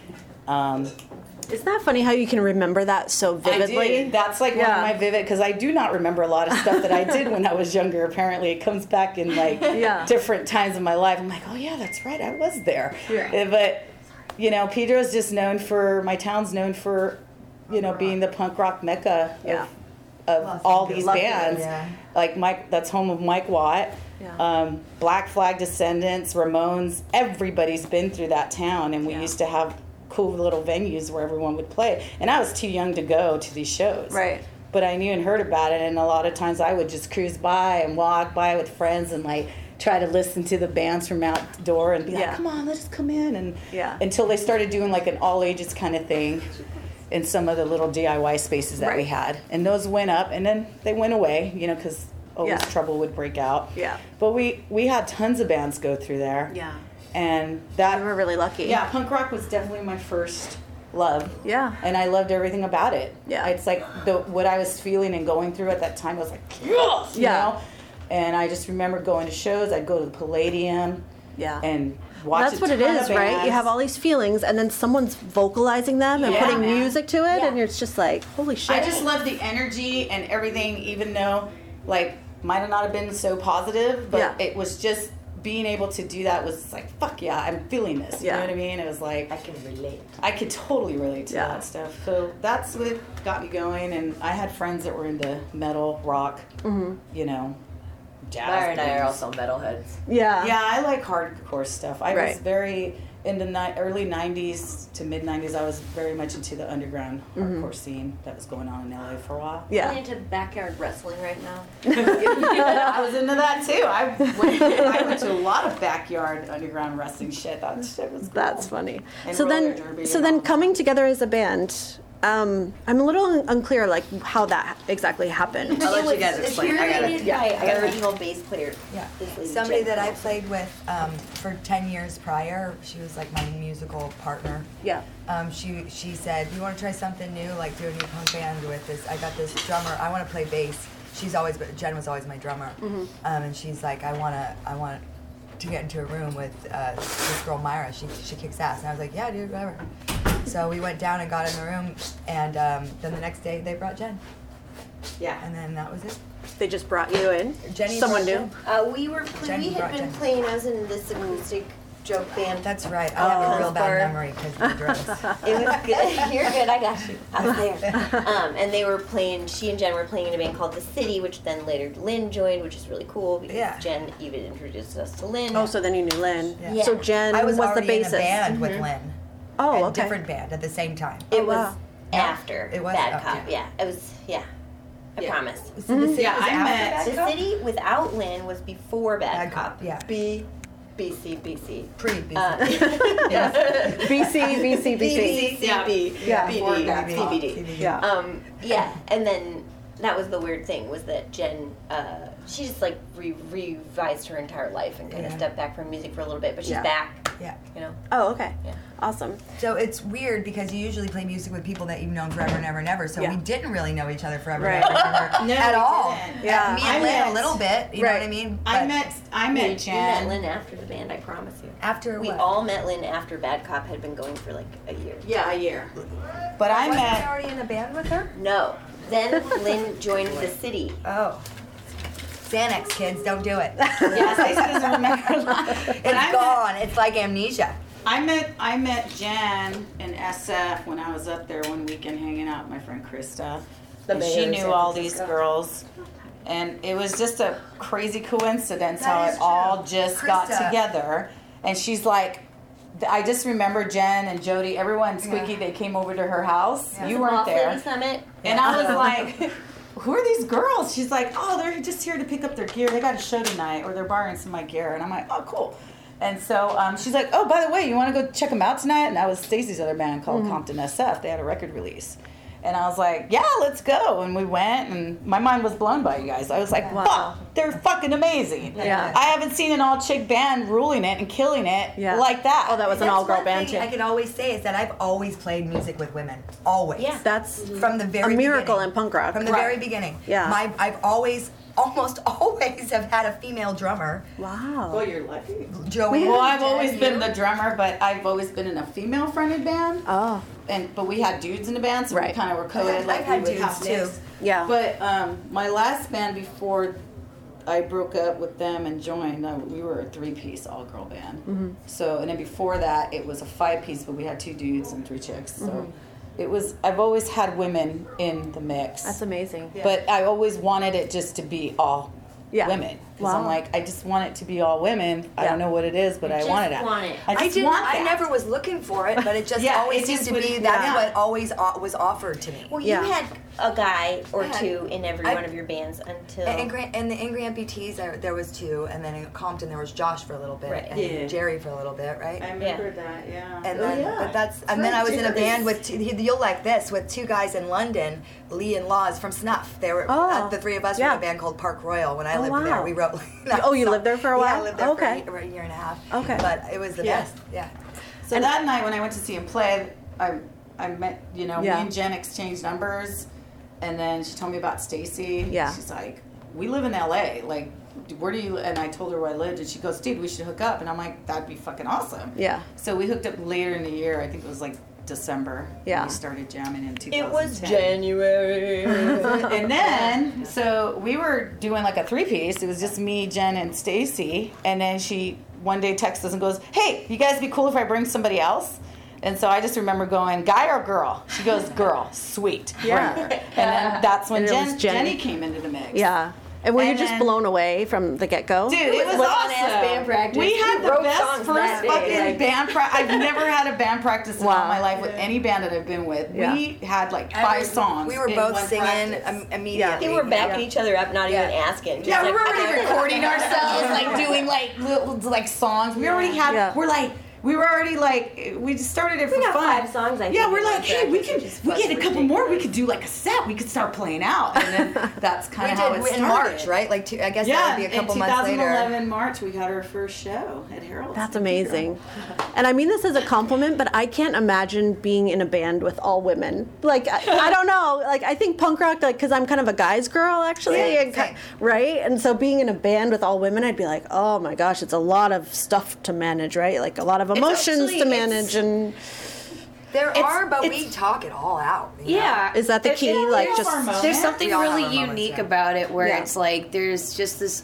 Isn't that funny how you can remember that so vividly? I did. That's like one of my vivid, because I do not remember a lot of stuff that I did when I was younger. Apparently, it comes back in different times of my life. I'm like, oh yeah, that's right, I was there. Yeah. But Pedro's just my town's known for, being the punk rock mecca of all these bands. Yeah. Like that's home of Mike Watt. Yeah. Black Flag Descendants, Ramones. Everybody's been through that town, and we used to have cool little venues where everyone would play, and I was too young to go to these shows, right? But I knew and heard about it, and a lot of times I would just cruise by and walk by with friends and try to listen to the bands from outdoor and be like, come on, let's come in, and until they started doing like an all ages kind of thing. in some of the little DIY spaces that we had. And those went up, and then they went away, you know, because always trouble would break out. Yeah. But we had tons of bands go through there. Yeah. And that... We were really lucky. Yeah, punk rock was definitely my first love. Yeah. And I loved everything about it. Yeah. It's like what I was feeling and going through at that time was like, yes! You know? And I just remember going to shows. I'd go to the Palladium. Yeah. And watch That's what it is, right? You have all these feelings, and then someone's vocalizing them and putting music to it, and it's just like, holy shit. I just love the energy and everything, even though, like, might have not have been so positive, but it was just being able to do that was like, fuck yeah, I'm feeling this. You know what I mean? It was like, I can relate. I could totally relate to that stuff. So that's what got me going, and I had friends that were into metal, rock, you know, jazz. Myra and I are also metalheads. Yeah. Yeah, I like hardcore stuff. I was very in the early 90s to mid 90s. I was very much into the underground hardcore scene that was going on in LA for a while. I'm into backyard wrestling right now. I was into that too. I went to a lot of backyard underground wrestling shit. That shit was cool. That's funny. And So roller derby then and all coming together as a band, I'm a little unclear, like, how that exactly happened. I'll let you guys explain. I got it. Our original bass player. Yeah. this lady, Somebody Jen that I Thompson. played with for 10 years prior, she was like my musical partner. Yeah. She said, "You want to try something new? Like do a new punk band with this? I got this drummer. I want to play bass." Jen was always my drummer, and she's like, "I want to get into a room with this girl Myra. She kicks ass." And I was like, "Yeah, dude, whatever." So we went down and got in the room, and then the next day they brought Jen. Yeah. And then that was it. They just brought you in? Jenny Someone brought new? Jen. We had been playing. I was in this acoustic joke band. That's right. I have a real bad memory because of the drugs. It was good. You're good. I got you. I was there. And they were playing. She and Jen were playing in a band called The City, which then later Lynn joined, which is really cool because Jen even introduced us to Lynn. Oh, so then you knew Lynn. Yeah. So Jen I was the already bassist. in a band with Lynn. Oh, a okay. different band at the same time. It was after It was Bad after. Cop. Yeah, it was. Yeah, I promise. The City was I after met- Bad The Cop? City without Lynn was before Bad Bad Cop. Cop, yeah. BC. Pre-BC. BC. Yeah. CBD. Yeah. Yeah, and then that was the weird thing was that Jen, she just like revised her entire life and kind of stepped back from music for a little bit, but she's back. Yeah. You know. Oh, okay. Yeah. Awesome. So it's weird because you usually play music with people that you've known forever and ever and ever. So we didn't really know each other forever and ever and ever at all. didn't. Yeah. Me and Lynn a little bit. You know what I mean? I But met We met Jen. Lynn after the band. I promise you. after We what? all met Lynn after Bad Cop had been going for like a year. Yeah, a year. But I Wasn't I met. already in a band with her? No. Then Lynn joined The City. Oh. Xanax, kids, don't do it. Yeah, Stacey doesn't remember that. It's gone. It's like amnesia. I met Jen in SF when I was up there one weekend hanging out with my friend Krista. And she knew all these girls. And it was just a crazy coincidence how is it all true. just got Krista. together. And she's like, I just remember Jen and Jody, everyone, Squeaky, they came over to her house. You weren't Boss there. Lady Summit. And I was like, who are these girls? She's like, oh, they're just here to pick up their gear. They got a show tonight, or they're borrowing some of my gear. And I'm like, oh, cool. And so she's like, oh, by the way, you want to go check them out tonight? And that was Stacey's other band called Compton SF. They had a record release. And I was like, yeah, let's go. And we went, and my mind was blown by you guys. I was like, fuck, they're fucking amazing. Yeah. I haven't seen an all-chick band ruling it and killing it like that. Oh, that was an That's all-girl one band, thing too. I can always say is that I've always played music with women. Always. Yeah. That's From the very a miracle beginning. in punk rock. From the very beginning. Yeah. I've almost always have had a female drummer. Wow. Well, you're lucky. Joanne. Well, I've always been the drummer, but I've always been in a female-fronted band. Oh. But we had dudes in the band, so we Right. kind of were co-ed. I've Like had we would dudes, have too. mix. Yeah. But my last band before I broke up with them and joined, we were a 3-piece all-girl band. Mm-hmm. So, and then before that, it was a 5-piece, but we had 2 dudes and 3 chicks. So Mm-hmm. it was. I've always had women in the mix. That's amazing. But I always wanted it just to be all women. Because I'm like, I just want it to be all women. I don't know what it is, but I want it. I just want that. I never was looking for it, but it just always seemed to be that's what always was offered to me. Well, you had a guy or two in every one of your bands until... In the Angry Amputees, there was 2, and then in Compton there was Josh for a little bit, and Jerry for a little bit, right? I remember that, And then, then I was in a band with you'll like this, with 2 guys in London, Lee and Laws from Snuff. They were the 3 of us were in a band called Park Royal when I lived there. We wrote. You lived there for a while? Yeah, I lived there for a year and a half. Okay, but it was the best. Yeah. So that night when I went to see him play, I met me and Jen exchanged numbers, and then she told me about Stacy. Yeah. She's like, we live in LA. Like, where do you? And I told her where I lived, and she goes, dude, we should hook up. And I'm like, that'd be fucking awesome. Yeah. So we hooked up later in the year. I think it was like December. Yeah. We started jamming in 2010. It was January. And then, so we were doing like a 3-piece. It was just me, Jen, and Stacy. And then she one day texts us and goes, hey, you guys be cool if I bring somebody else? And so I just remember going, guy or girl? She goes, girl. Sweet. Yeah. And then that's when Jenny came into the mix. Yeah. And were you just blown away from the get-go? Dude, it was awesome. Band practice. We had the best songs first that day. fucking band practice. I've never had a band practice in all my life with any band that I've been with. Yeah. We had like 5 songs. We were in both one singing practice. immediately. They were backing each other up, not even asking. Yeah, we Just were like, already recording ourselves, like doing like little like songs. We already had. We were already like, we just started it for got fun. 5 songs, I think. Yeah, we're like, hey, we practice, get a couple more. We could do like a set. We could start playing out, and then that's kind of how it started. In March, right? Like, I guess that would be a couple months later. In 2011 March, we had our first show at Harold's. That's amazing. And I mean this as a compliment, but I can't imagine being in a band with all women. Like, I don't know. Like, I think punk rock, like, because I'm kind of a guy's girl, actually. Same. Right? And so being in a band with all women, I'd be like, oh my gosh, it's a lot of stuff to manage, right? Like, a lot of emotions to manage. And there are, but we talk it all out. Yeah. Is that the key? Like, just there's something We all have really our moments, unique yeah. about it where it's like there's just this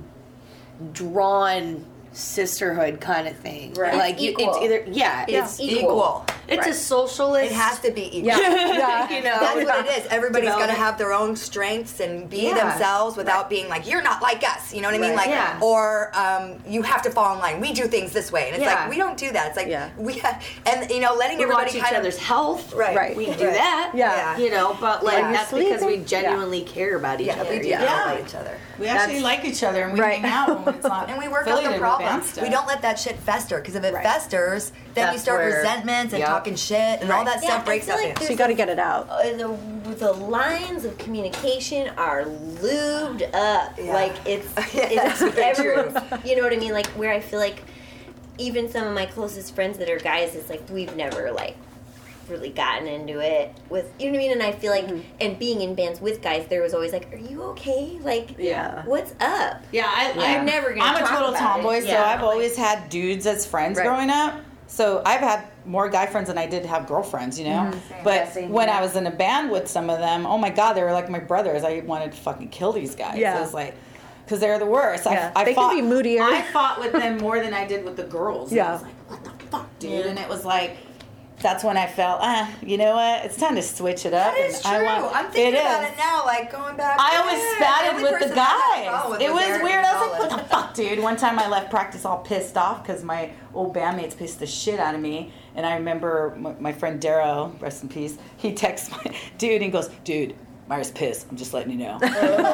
drawn sisterhood kind of thing. Right. Like It's equal. it's either it's equal. It's a socialist. It has to be equal. yeah. You know, That's what it is. Everybody's got to have their own strengths and be themselves without being like, you're not like us. You know what I mean? Like, or you have to fall in line. We do things this way, and it's like we don't do that. It's like we have, and letting we everybody watch each kind of other's health. Right. We do that. Yeah. You know, but like that's because we sleeping? genuinely care about each other. we do care about each other. We actually like each other, and we hang out when it's not. And we work out the affiliated with problem. band stuff. We don't let that shit fester, because if it festers, then we That's start where- resentments and talking shit, and all that Yeah, stuff I breaks feel up. like So you got to get it out. the lines of communication are lubed up. Yeah. Like it's everyone. You know what I mean? Like where I feel like even some of my closest friends that are guys, it's like we've never like really gotten into it with, you know what I mean? And I feel like, and being in bands with guys, there was always like, are you okay? Like, what's up? Yeah, I'm never gonna I'm a talk total about tomboy, it. so Yeah, I've like- always had dudes as friends growing up. So I've had more guy friends than I did have girlfriends, you know? But when I was in a band with some of them, oh my God, they were like my brothers. I wanted to fucking kill these guys. Yeah. I was like, because they're the worst. Yeah. I They fought, can be moodier. I fought with them more than I did with the girls. And Yeah. I was like, what the fuck, dude? And it was like, that's when I felt, you know what? It's time to switch it up. That is true. I'm thinking about it now, like going back. I always spatted only with the person I had a guys. problem with It was Eric weird. I was like, Gonzalez. what the fuck, dude? One time I left practice all pissed off because my old bandmates pissed the shit out of me. And I remember my friend Darrow, rest in peace, he texts my dude and he goes, dude, Myra's pissed. I'm just letting you know.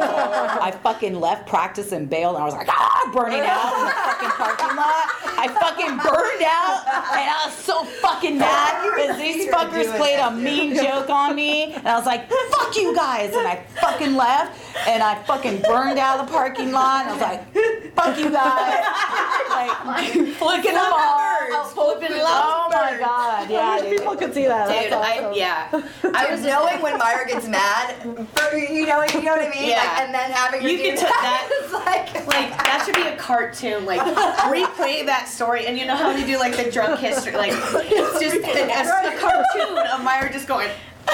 I fucking left practice and bailed, and I was like, burning out in the fucking parking lot. I fucking burned out, and I was so fucking mad because these fuckers played a mean joke on me, and I was like, fuck you guys, and I fucking left, and I fucking burned out of the parking lot, and I was like, fuck you guys. Like, flicking them off. Oh my God, yeah, dude. People could see that. Dude, That's I was knowing when Myra gets mad, you know what I mean? Yeah. Like, and then having her You do can take that. It's like that should be a cartoon. Like replay that story, and you know how they do like the drunk history. Like it's just a cartoon of Myra just going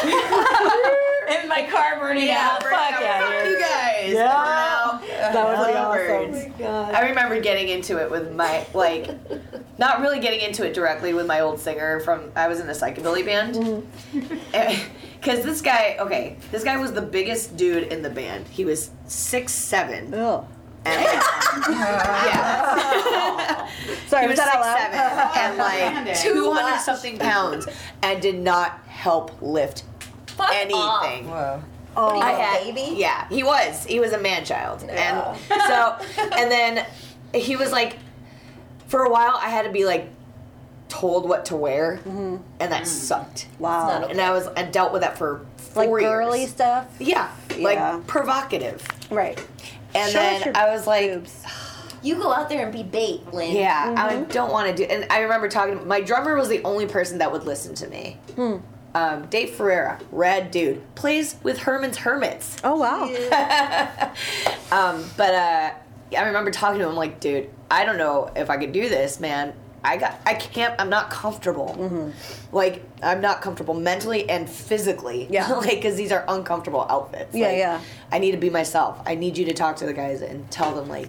In my car burning out. Fuck out you guys. Yeah. That would be Words. awesome. I remember getting into it with my not really getting into it directly with my old singer from. I was in a psychobilly band. Because this guy was the biggest dude in the band. He was 6'7". Oh. And yeah. Sorry, He was was that out loud? 6'7" and like 200 something pounds and did not help lift anything. Whoa. Oh, I had, baby? Yeah, he was. He was a man child. And so, and then he was like, for a while I had to be like told what to wear, and that sucked. Wow. And I dealt with that for 4 Like years. girly stuff? Yeah, Yeah. like provocative. Right. And Show us then your I was like, boobs. You go out there and be bait, Lynn. yeah, I don't want to do. And I remember talking. My drummer was the only person that would listen to me. Dave Ferreira, rad dude, plays with Herman's Hermits. Oh, wow. But I remember talking to him like, dude, I don't know if I could do this, man. I can't. I'm not comfortable. Like, I'm not comfortable mentally and physically. Yeah. Like, because these are uncomfortable outfits. Yeah, Like, yeah. I need to be myself. I need you to talk to the guys and tell them like,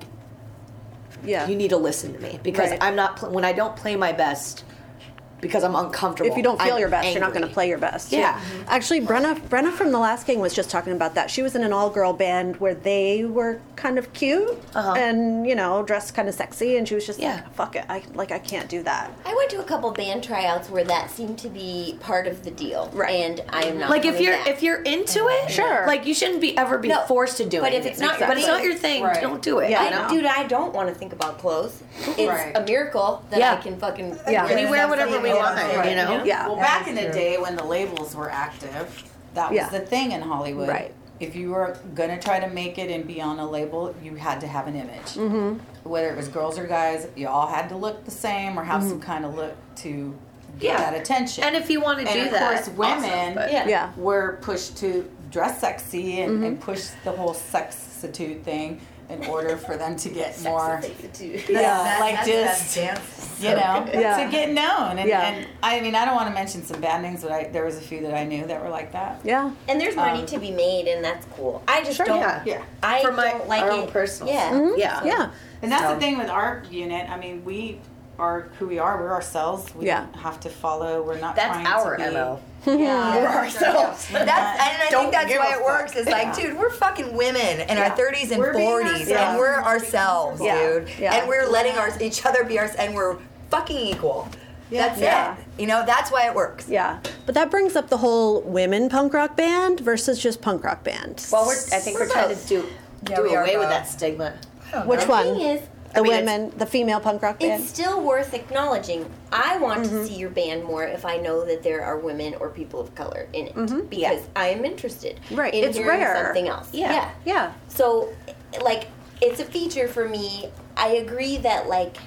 Yeah. you need to listen to me because Right. I'm not. When I don't play my best, because I'm uncomfortable. If you don't feel I'm your best, you're not angry. going to play your best. Yeah. Actually, Brenna from The Last King was just talking about that. She was in an all-girl band where they were kind of cute and, you know, dressed kind of sexy, and she was just like, fuck it. I can't do that. I went to a couple band tryouts where that seemed to be part of the deal. Right. And I am not Like if coming you're back. if you're into it, Sure. Like you shouldn't be ever be No, forced to do it. but if it's not your but it's thing- not your thing, Right. don't do it. Yeah, you know? Dude, I don't want to think about clothes. It's Right. a miracle that Yeah. I can fucking Yeah. We wear whatever we want, you know. Yeah. Well, back in the day when the labels were active, that was Yeah. the thing in Hollywood. Right. If you were gonna try to make it and be on a label, you had to have an image. Mm-hmm. Whether it was girls or guys, you all had to look the same or have some kind of look to get that attention. And if you want to and do of that, course, women awesome, but- Yeah. were pushed to dress sexy and push the whole sexitude thing in order for them to get more. Yeah, like just you know, Yeah. to get known. And, Yeah. and I mean, I don't want to mention some bad names, but there was a few that I knew that were like that. Yeah. And there's money to be made, and that's cool. I just don't. yeah. I For my don't like our it. own personal. Yeah. Yeah. Yeah. And that's So- the thing with our unit. I mean, we are who we are. We're ourselves. We Yeah. don't have to follow. We're not That's trying our to be. MO. Yeah. We're ourselves. That's, and I Don't think that's give why a it fuck. works. It's like, dude, we're fucking women in our 30s and We're being 40s, ourselves. and we're ourselves, Yeah. dude. Yeah. And we're letting each other be ours, and we're fucking equal. That's Yeah. it. You know, that's why it works. Yeah. But that brings up the whole women punk rock band versus just punk rock band. Well, I think we're trying to do Yeah, we are away with both. that stigma. Which The one? thing is, The mean, women, the female punk rock band? it's still worth acknowledging. I want Mm-hmm. to see your band more if I know that there are women or people of color in it, because I am interested. Right. In It's hearing rare. something else. Yeah. Yeah. So, like, it's a feature for me. I agree that, like,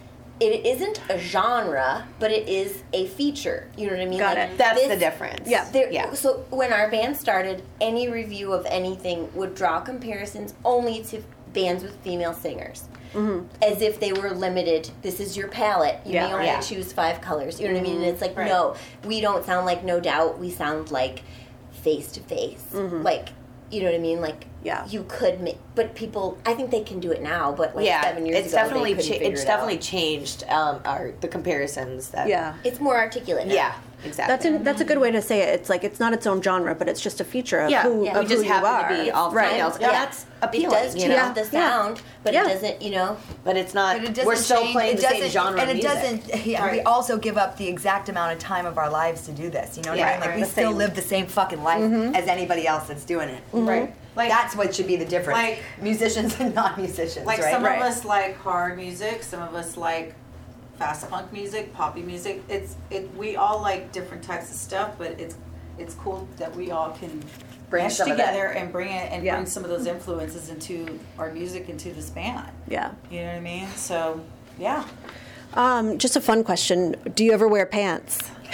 it isn't a genre, but it is a feature. You know what I mean? Got like, it. That's this- the difference. Yeah. There, So when our band started, any review of anything would draw comparisons only to bands with female singers. As if they were limited. This is your palette. You Yeah. may only Yeah. choose 5 colors. You know what I mean? And it's like, Right. no, we don't sound like No Doubt. We sound like face to face. Like, you know what I mean? Like, Yeah. you could make, but people, I think they can do it now. But like Yeah, 7 years it's ago, definitely they couldn't figure it's it definitely out. changed the comparisons that Yeah. It's more articulate. Now. yeah exactly. That's a good way to say it. It's like it's not its own genre, but it's just a feature of yeah, who, yeah. of we just who you happen are. to be all Right. females, and Yeah. that's appealing. It does you change know? the sound, but Yeah. it doesn't, you know. But it's not. But it doesn't We're still change- playing it the same doesn't- genre and of it music. doesn't. Yeah, we Right. also give up the exact amount of time of our lives to do this. You know what I Yeah, mean? Like right. we The still same. live the same fucking life as anybody else that's doing it. Right. Like That's what should be the difference. like- musicians and non-musicians, like right? some Right. of us like hard music, some of us like fast punk music, poppy music. We all like different types of stuff, but it's cool that we all can Bring mesh some of that. together and bring it and Yeah. bring some of those influences into our music, into this band. Yeah. You know what I mean? So yeah. Just a fun question. Do you ever wear pants?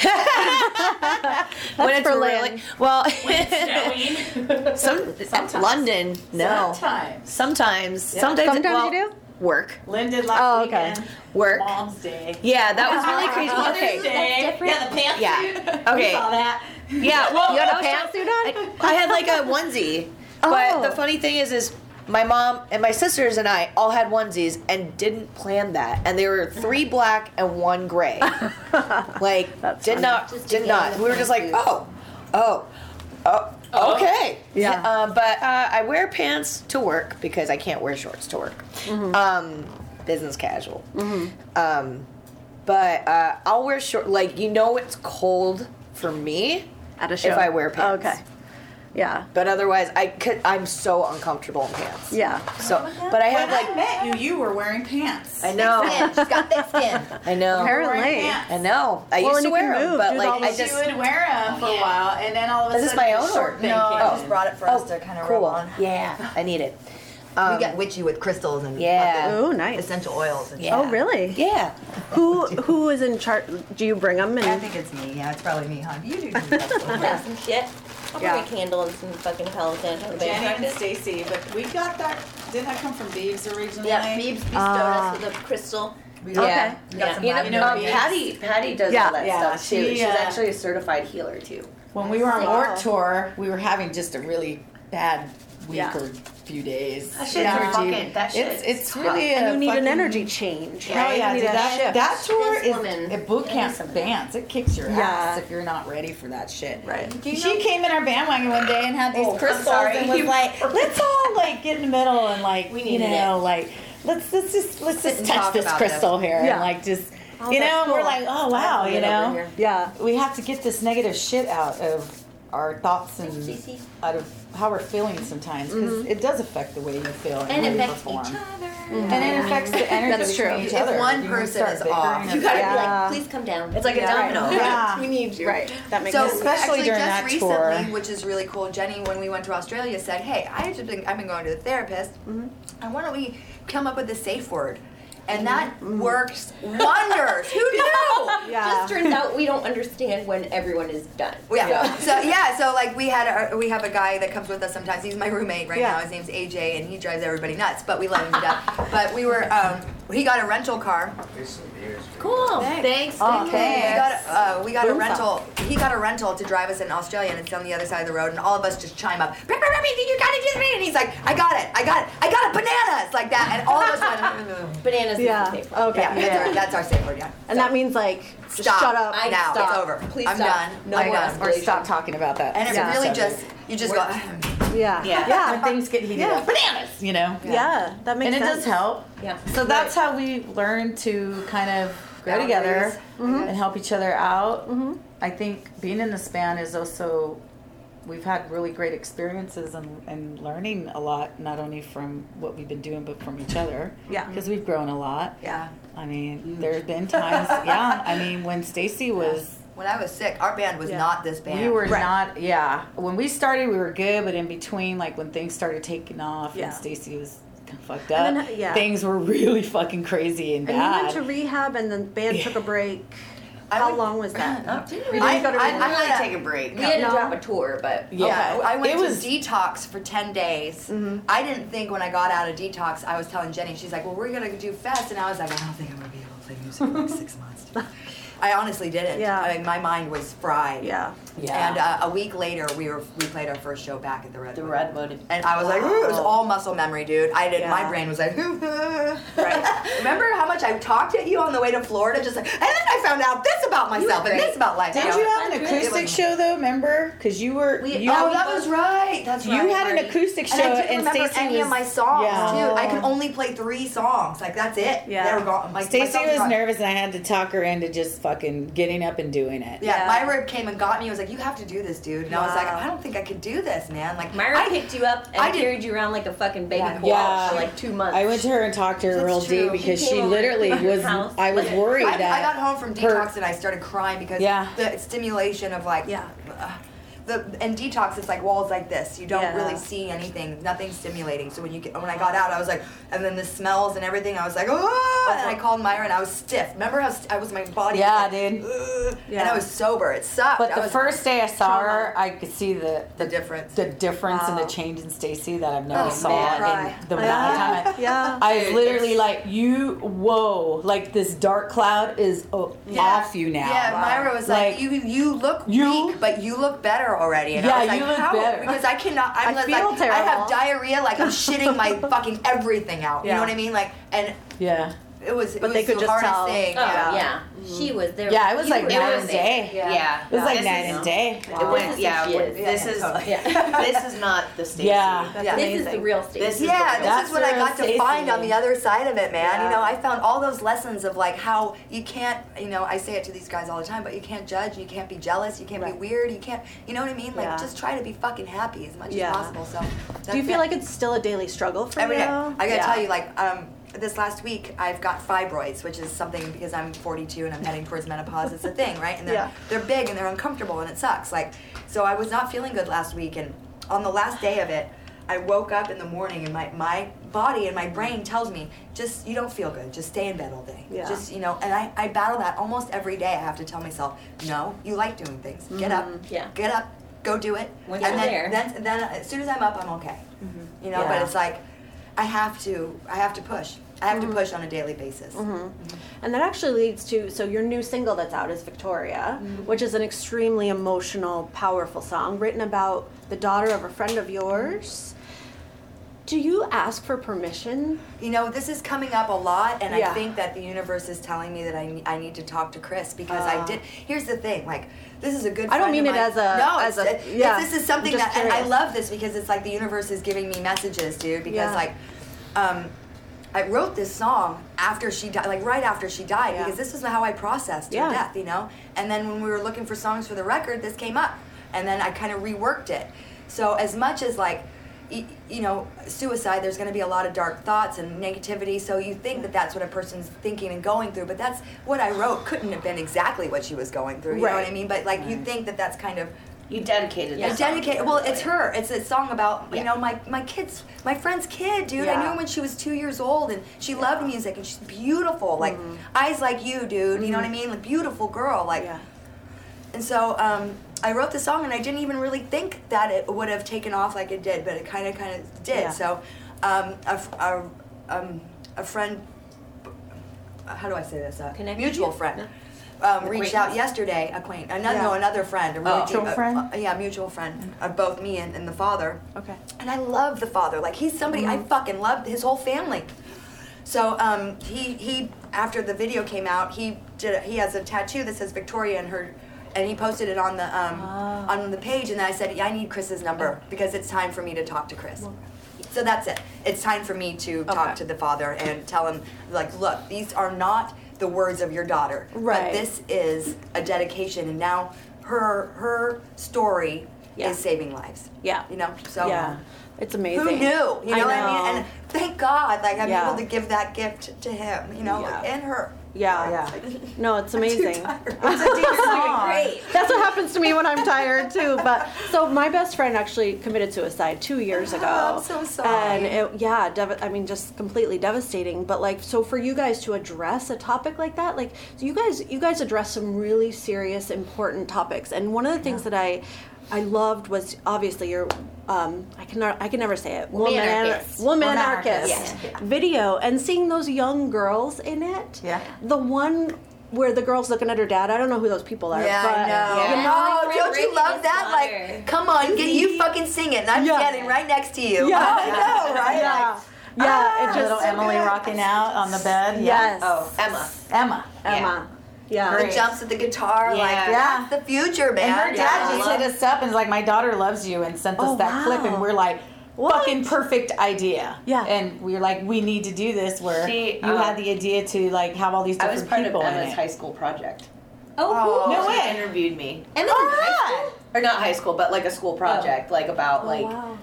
When it's for really Lynn. well, Sometimes. London, no. Sometimes. Sometimes Sometimes well, you do? Work. Lynn did last Oh, okay. weekend. Work. Mom's Day. Yeah, that was really crazy. Mother's Okay. Day. Yeah, the pantsuit. Yeah. Okay. We saw that. Yeah. Well, You had I a was pantsuit on? I had like a onesie. Oh. But the funny thing is my mom and my sisters and I all had onesies and didn't plan that. And there were 3 black and 1 gray. Like, That's did funny. not, Just did to not. get in We the were just like, pantsuit. oh. Okay. Yeah. But I wear pants to work because I can't wear shorts to work. Business casual. But I'll wear short. Like, it's cold for me At a show. if I wear pants. Okay. Yeah. But otherwise, I'm so uncomfortable in pants. Yeah. So, but I have When I met you were wearing pants. I know. She's got thick skin. I know. Apparently. I know. I Well, used and to you wear can them, move, but do like all I the- just You would wear them for a while, and then all of a Is sudden this my the own short or- thing No, came I out. just brought it for us to kind of rub on. Yeah, I need it. We got witchy with crystals and Yeah. fucking Ooh, nice. essential oils. And Yeah. Oh, really? Yeah. Who is in charge? Do you bring them? I think it's me. Yeah, it's probably me, huh? You do. Yeah, some shit. I'll bring Yeah. a candle and some fucking Palo Santo to bed Jenny and practice. Stacy, but we got that. Didn't that come from Beeves originally? Yeah, Beebs bestowed us with a crystal. We Yeah. We got some You know, lavender. Patty does Yeah. all that Yeah, stuff too. she, She's actually a certified healer too. When we were on Warped Tour, we were having just a really bad week Yeah. or few days. That shit's fucking. That shit. It's really a And you need an fucking- energy change. Hell right? yeah, You dude, need a shift. that tour This is woman a boot camp some for of that. bands. It kicks your Yeah. ass if you're not ready for that shit. Right. She came in our bandwagon one day and had these I'm crystals sorry. and was like, "Let's all like get in the middle and like We you needed know like let's just and touch talk this about crystal here Yeah. and like just Oh, you know that's and we're cool. like oh wow you know Yeah. we have to get this negative shit out of our thoughts and Cece. out of how we're feeling sometimes because it does affect the way you feel And how it you affects perform. each other. And it affects the energy That's true. between each If other. one You person start is bickering off, and- You gotta Yeah. be like, please come down. It's like a Yeah. domino. Yeah. We need you. Right. That makes So sense. Especially actually, during just that recently, tour. which is really cool, Jenny, when we went to Australia, said, "Hey, I've been going to the therapist, and why don't we come up with a safe word?" And that works wonders. Who knew? Yeah. Just turns out we don't understand when everyone is done. Yeah. So like we have a guy that comes with us sometimes. He's my roommate right now. His name's AJ, and he drives everybody nuts. But we love him to death. But we were he got a rental car. Cool. Thanks. Oh, thanks. We got a rental. He got a rental to drive us in Australia, and it's on the other side of the road. And all of us just chime up, "Remy, you gotta do me!" And he's like, "I got it, bananas!" Like that, and all of us went, Bananas Yeah. is the safe word. Okay. yeah, that's our safe word, yeah. And that means like just Stop. shut up. Now Stop. it's over. Please I'm stop. done. No I'm more done. Or stop talking about that. And it Yeah. really just you just go. Yeah. Yeah. When things get heated Yeah. up. Bananas, you know? Yeah. That makes And it sense. does help. Yeah. So that's how we learn to kind of go together and help each other out. I think being in this band is also, we've had really great experiences and learning a lot, not only from what we've been doing, but from each other. Yeah. Because we've grown a lot. Yeah. I mean, there's been times, yeah. I mean, when Stacy was, When I was sick, our band was Yeah. not this band. we were not, yeah. When we started, we were good, but in between, like when things started taking off Yeah. and Stacy was fucked up, And then, yeah. things were really fucking crazy and And you bad. went to rehab, and the band took a break. I How would- long was that? I go to I rehab? had Take a break. We had No. to drop a tour, but Yeah. I went It to was- detox for 10 days. I didn't think when I got out of detox, I was telling Jenny, she's like, "Well, we're gonna do fest," and I was like, "I don't think I'm gonna be able to play music for like 6 months." Dude. I honestly didn't. Yeah. I mean, my mind was fried. Yeah. Yeah. And a week later, we played our first show back at the Redwood. The Redwood. And I was like, "Ooh," it was all muscle memory, dude. My Yeah. brain was like, right. Remember how much I talked at you on the way to Florida? Just like, and then I found out this about myself and this about life. Did know? you have an It acoustic was- show though? Remember? Because you were. you Oh, that was right. That's right. You had an Marty. acoustic show, and I didn't and remember Stacey any of was- my songs yeah. too. I could only play 3 songs. Like that's it. Yeah. They were gone. My Stacey songs was were gone. nervous, and I had to talk her into just fucking getting up and doing it. Yeah, Yeah. Myra came and got me. I was like, "You have to do this, dude." And I was like, Wow. "I don't think I could do this, man." Like Myra I picked you up and I did- carried you around like a fucking baby koala Yeah. for like 2 months. I went to her and talked to her That's real true. deep because She she came over literally to your was. house. I was worried I that got home from her- detox and I started crying because Yeah. the stimulation of like and detox is like walls like this. You don't Yeah. really see anything. Nothing's stimulating. So when I got out, I was like, and then the smells and everything. I was like, oh! And I called Myra and I was stiff. Remember how I was my body? Yeah, was like, dude. "Ugh," Yeah. And I was sober. It sucked. But I the was- first day I saw her, I could see the difference. the difference and Wow. the change in Stacy that I've never Oh, saw man. in the amount of time. Yeah. I was literally like, whoa, like this dark cloud is off you now. Yeah, Myra was like, you look weak, but you look better already. And I Yeah, was like, you look how? better. Because I cannot. I'm I like, feel I have terrible. diarrhea. Like I'm shitting my fucking everything out. You Yeah. know what I mean? Like, and Yeah. But they could the just hardest tell. thing. Oh, yeah. She was there. Yeah, it was You like were night there. and day. Yeah. It was like This night is- and day. It went, this is this is not the Stacey. Yeah. This is the real Stacey. This is Yeah, the real this is what I got to Stacey. find on the other side of it, man. Yeah. You know, I found all those lessons of like how you can't, you know, I say it to these guys all the time, but you can't judge, you can't be jealous, you can't be weird, you can't, you know what I mean? Like, Yeah. just try to be fucking happy as much Yeah. as possible. So, Do you feel like it's still a daily struggle for every you? day? I gotta Yeah. tell you, like, this last week I've got fibroids, which is something because I'm 42 and I'm heading towards menopause. It's a thing, right? And they're big and they're uncomfortable and it sucks. Like, so I was not feeling good last week, and on the last day of it, I woke up in the morning and my body and my brain tells me, just, you don't feel good, just stay in bed all day. Yeah. Just, you know, and I battle that almost every day. I have to tell myself, no, you like doing things. Get up, Yeah. get up, go do it. Once and you're then as soon as I'm up, I'm okay. You know, but it's like, I have to push. I have to push on a daily basis. And that actually leads to, so your new single that's out is Victoria, which is an extremely emotional, powerful song written about the daughter of a friend of yours. Do you ask for permission? You know, this is coming up a lot, and Yeah. I think that the universe is telling me that I need to talk to Chris because I did. Here's the thing, like, this is a good. I don't friend mean of it mine. as a- no. as it's- a- yeah. This is something I'm just that, and I curious. love this because it's like the universe is giving me messages, dude. Because Yeah. like, I wrote this song after she died, like right after she died, Yeah. because this is how I processed her Yeah. death, you know. And then when we were looking for songs for the record, this came up, and then I kind of reworked it. So as much as like, you know, suicide, there's going to be a lot of dark thoughts and negativity. So you think that that's what a person's thinking and going through, but that's what I wrote couldn't have been exactly what she was going through. You know what I Right. mean? But like you think that that's kind of. You dedicated I this song dedicate. to Well, her, it's her. It's a song about you Yeah. know my kids, my friend's kid, dude. I Yeah. knew her when she was 2 years old, and she loved music, and she's beautiful, like eyes like you, dude. You know what I mean? Like beautiful girl, like. Yeah. And so I wrote the song, and I didn't even really think that it would have taken off like it did, but it kind of did. Yeah. So a friend. How do I say this? A Connected mutual you? friend. Reached out yesterday, another friend, a really Mutual deep, friend? yeah, mutual friend of both me and the father. Okay. And I love the father. Like he's somebody I fucking loved his whole family. So he after the video came out, he has a tattoo that says Victoria and her, and he posted it on the page. And then I said, yeah, I need Chris's number because it's time for me to talk to Chris. So that's it. It's time for me to talk to the father and tell him, like, look, these are not the words of your daughter, Right. but this is a dedication, and now her story Yeah. is saving lives. Yeah. You know, so Yeah. It's amazing. who knew? You know what I know. mean? And thank God, like I'm Yeah. able to give that gift to him. You know, Yeah. and her. Yeah. Yeah. No, it's amazing. It's a deep song. Great. That's what happens to me when I'm tired too. But so my best friend actually committed suicide 2 years ago. I'm so sorry. And I mean, just completely devastating. But like, so for you guys to address a topic like that, like, so you guys address some really serious, important topics. And one of the things that I loved was obviously your I can never say it. Womanarchist. Womanarchist Yeah. video, and seeing those young girls in it. Yeah. The one where the girl's looking at her dad. I don't know who those people are. Yeah, but, I know. Yeah. Oh, My don't friend you love Reagan's that? daughter. Like, come on, you fucking sing it, and I'm Yeah. standing right next to you. Yeah. Oh, I know, right? Yeah. Like, Yeah, it just Little Emily rocking out on the bed. Yes. Oh, Emma. Emma. Emma. Yeah. the jumps at the guitar, like Yeah. that's the future, man. And her dad Yeah. just hit us up and was like, my daughter loves you, and sent us Oh, that clip, wow. and we're like, What? fucking perfect idea. Yeah. And we were like, we need to do this where She, you had the idea to like have all these I different was part of people in Emma's it. high school project. Oh, cool. No She way. interviewed me. Emma's in high school? Or not high school, but like a school project, like about like wow.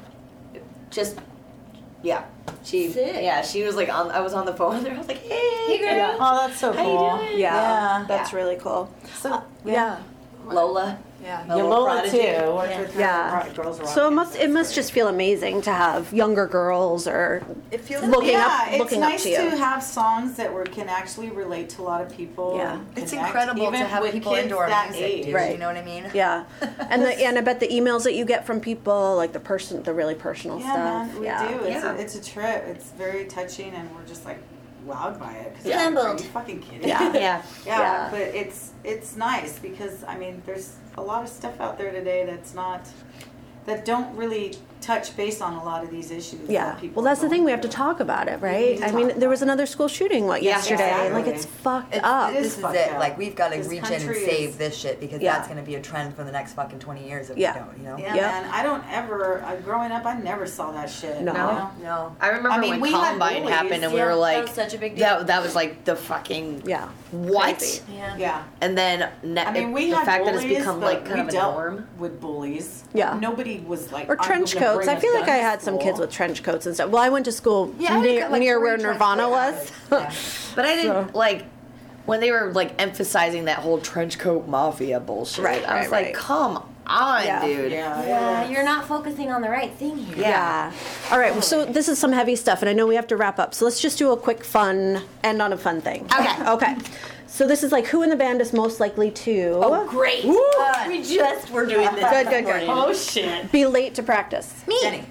just yeah. She Sick. yeah, she was like I was on the phone with her. I was like, hey, Hey, girl. Yeah. Oh, that's so How you cool. doing? Yeah. That's really cool. So, Yeah. Lola. Yeah. My Your little Lola prodigy. too. Worked with her Yeah. Girls Rock. So it must just feel amazing to have younger girls or It feels looking yeah, up looking it's up nice to you. to have songs that can actually relate to a lot of people. Yeah. and It's connect, incredible to even have with people kids into our that music, age. dude. Right. You know what I mean? Yeah. And I bet the emails that you get from people, like the really personal Yeah, stuff. man, we yeah. do. Yeah. It's a trip. It's very touching, and we're just like wowed by it. 'Cause Yeah. are you fucking kidding? Yeah. Yeah. Yeah, but it's nice because I mean there's a lot of stuff out there today that don't really touch base on a lot of these issues. Yeah. that people Well, that's are the thing. going We have to through. talk about it, We right? need to I mean, talk there was about another school shooting yesterday. exactly. Like, it's fucked It's, up. this is fucked it. up. Like, we've got to This reach in and country save is- this shit because Yeah. that's going to be a trend for the next fucking 20 years if Yeah. we don't, you know? Yeah, Yep. man. I don't ever. Growing up, I never saw that shit. No. you know? No. I remember I mean, we when had Columbine bullies. happened and we Yeah, were that like, was such a big deal. That was like the fucking Yeah. what? Crazy. Yeah. Yeah. And then I mean, we the had fact that bullies, it's become but like kind we of a dealt norm. with bullies. Yeah. Nobody was like Or I'm trench gonna coats. bring I a feel like gun I to had some school. kids with trench coats and stuff. Well, I went to school Yeah, I near, got, like, near 3 where trench Nirvana coats. was. Yeah. But I didn't So- like when they were like emphasizing that whole trench coat mafia bullshit. Right, I was right, like, right. come on, Yeah. dude. Yeah, you're not focusing on the right thing here. Yeah. All right. So this is some heavy stuff, and I know we have to wrap up. So let's just do a quick end on a fun thing. Okay. Okay. So this is like who in the band is most likely to Oh, great. We just were doing this. Good, this good, good. morning. Oh shit. be late to practice, Me. Jenny.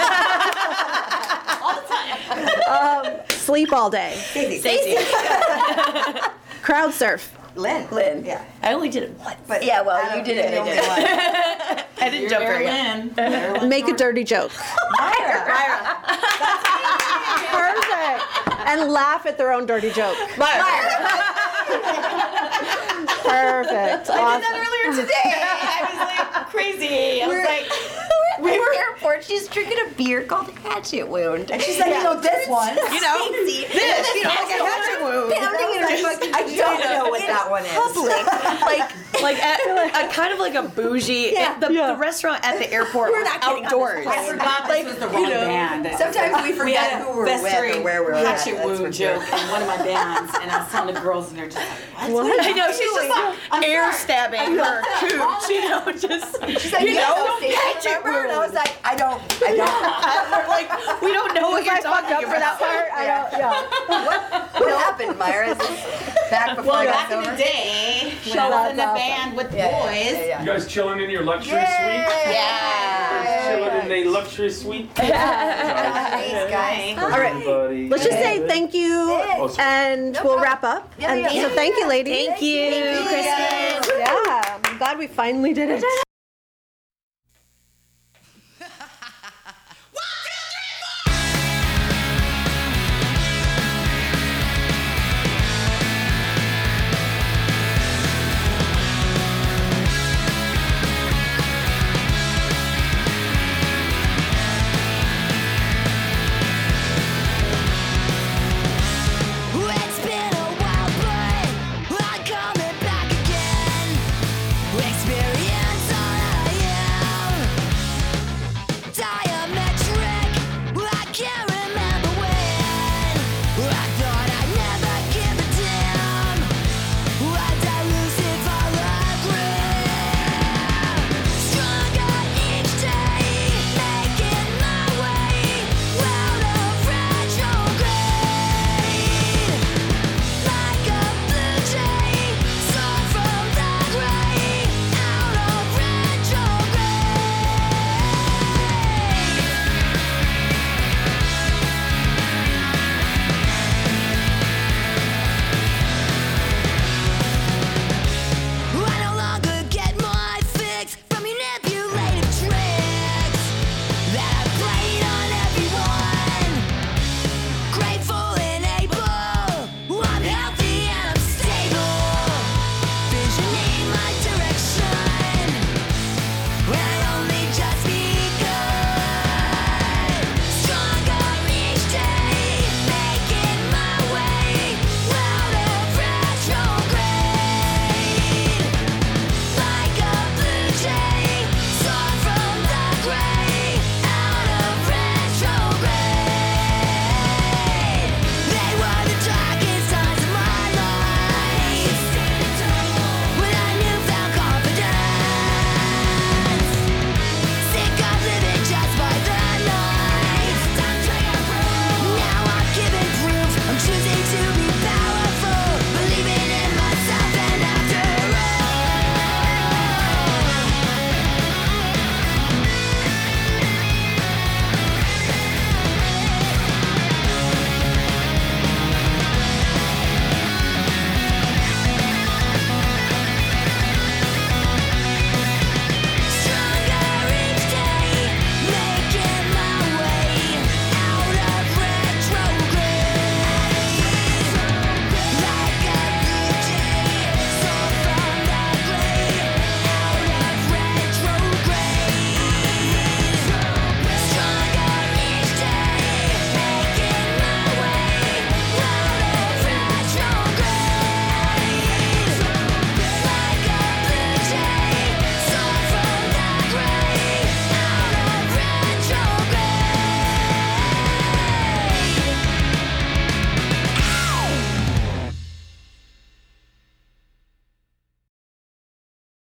sleep all day, Stacey. crowd surf, Lynn. Yeah. I only did it once. But Yeah, well, Adam, you did you're it. the only one. I didn't jump very good. make a dirty joke. Perfect. And laugh at their own dirty joke. Perfect. Awesome. Earlier today, I was like crazy. I was like, we were at the airport. She's drinking a beer called Hatchet Wound. And she's like, you know, this one. You know, this, you know, like a hatchet wound. Pounding in her fucking I don't know what that one is. public. Like at kind of like a bougie. The restaurant at the airport was outdoors. I forgot this was the wrong band. Sometimes we forget had who we're Best with or where we're at. hatchet That's for wound sure. joke in one of my bands, and I was telling the girls, and they're just like, what? I know she's just like air stabbing her cooch, you know, just She's like, you know, hatchet remember? And I was like, I don't. we're like, we don't know what you're talking about. For that part, I don't. Yeah. What happened, Myra? Is this back before I got Back in sober? the day, when I was in the band with boys. Yeah. You guys chilling in your luxury suite? Yeah. Chilling in a luxury suite? Thanks, guys. All right. Everybody. Let's just say thank you, Thanks. and No we'll problem. wrap up. Yeah, And yeah. so thank you, ladies. Thank you, Kristen. Yeah, I'm glad we finally did it.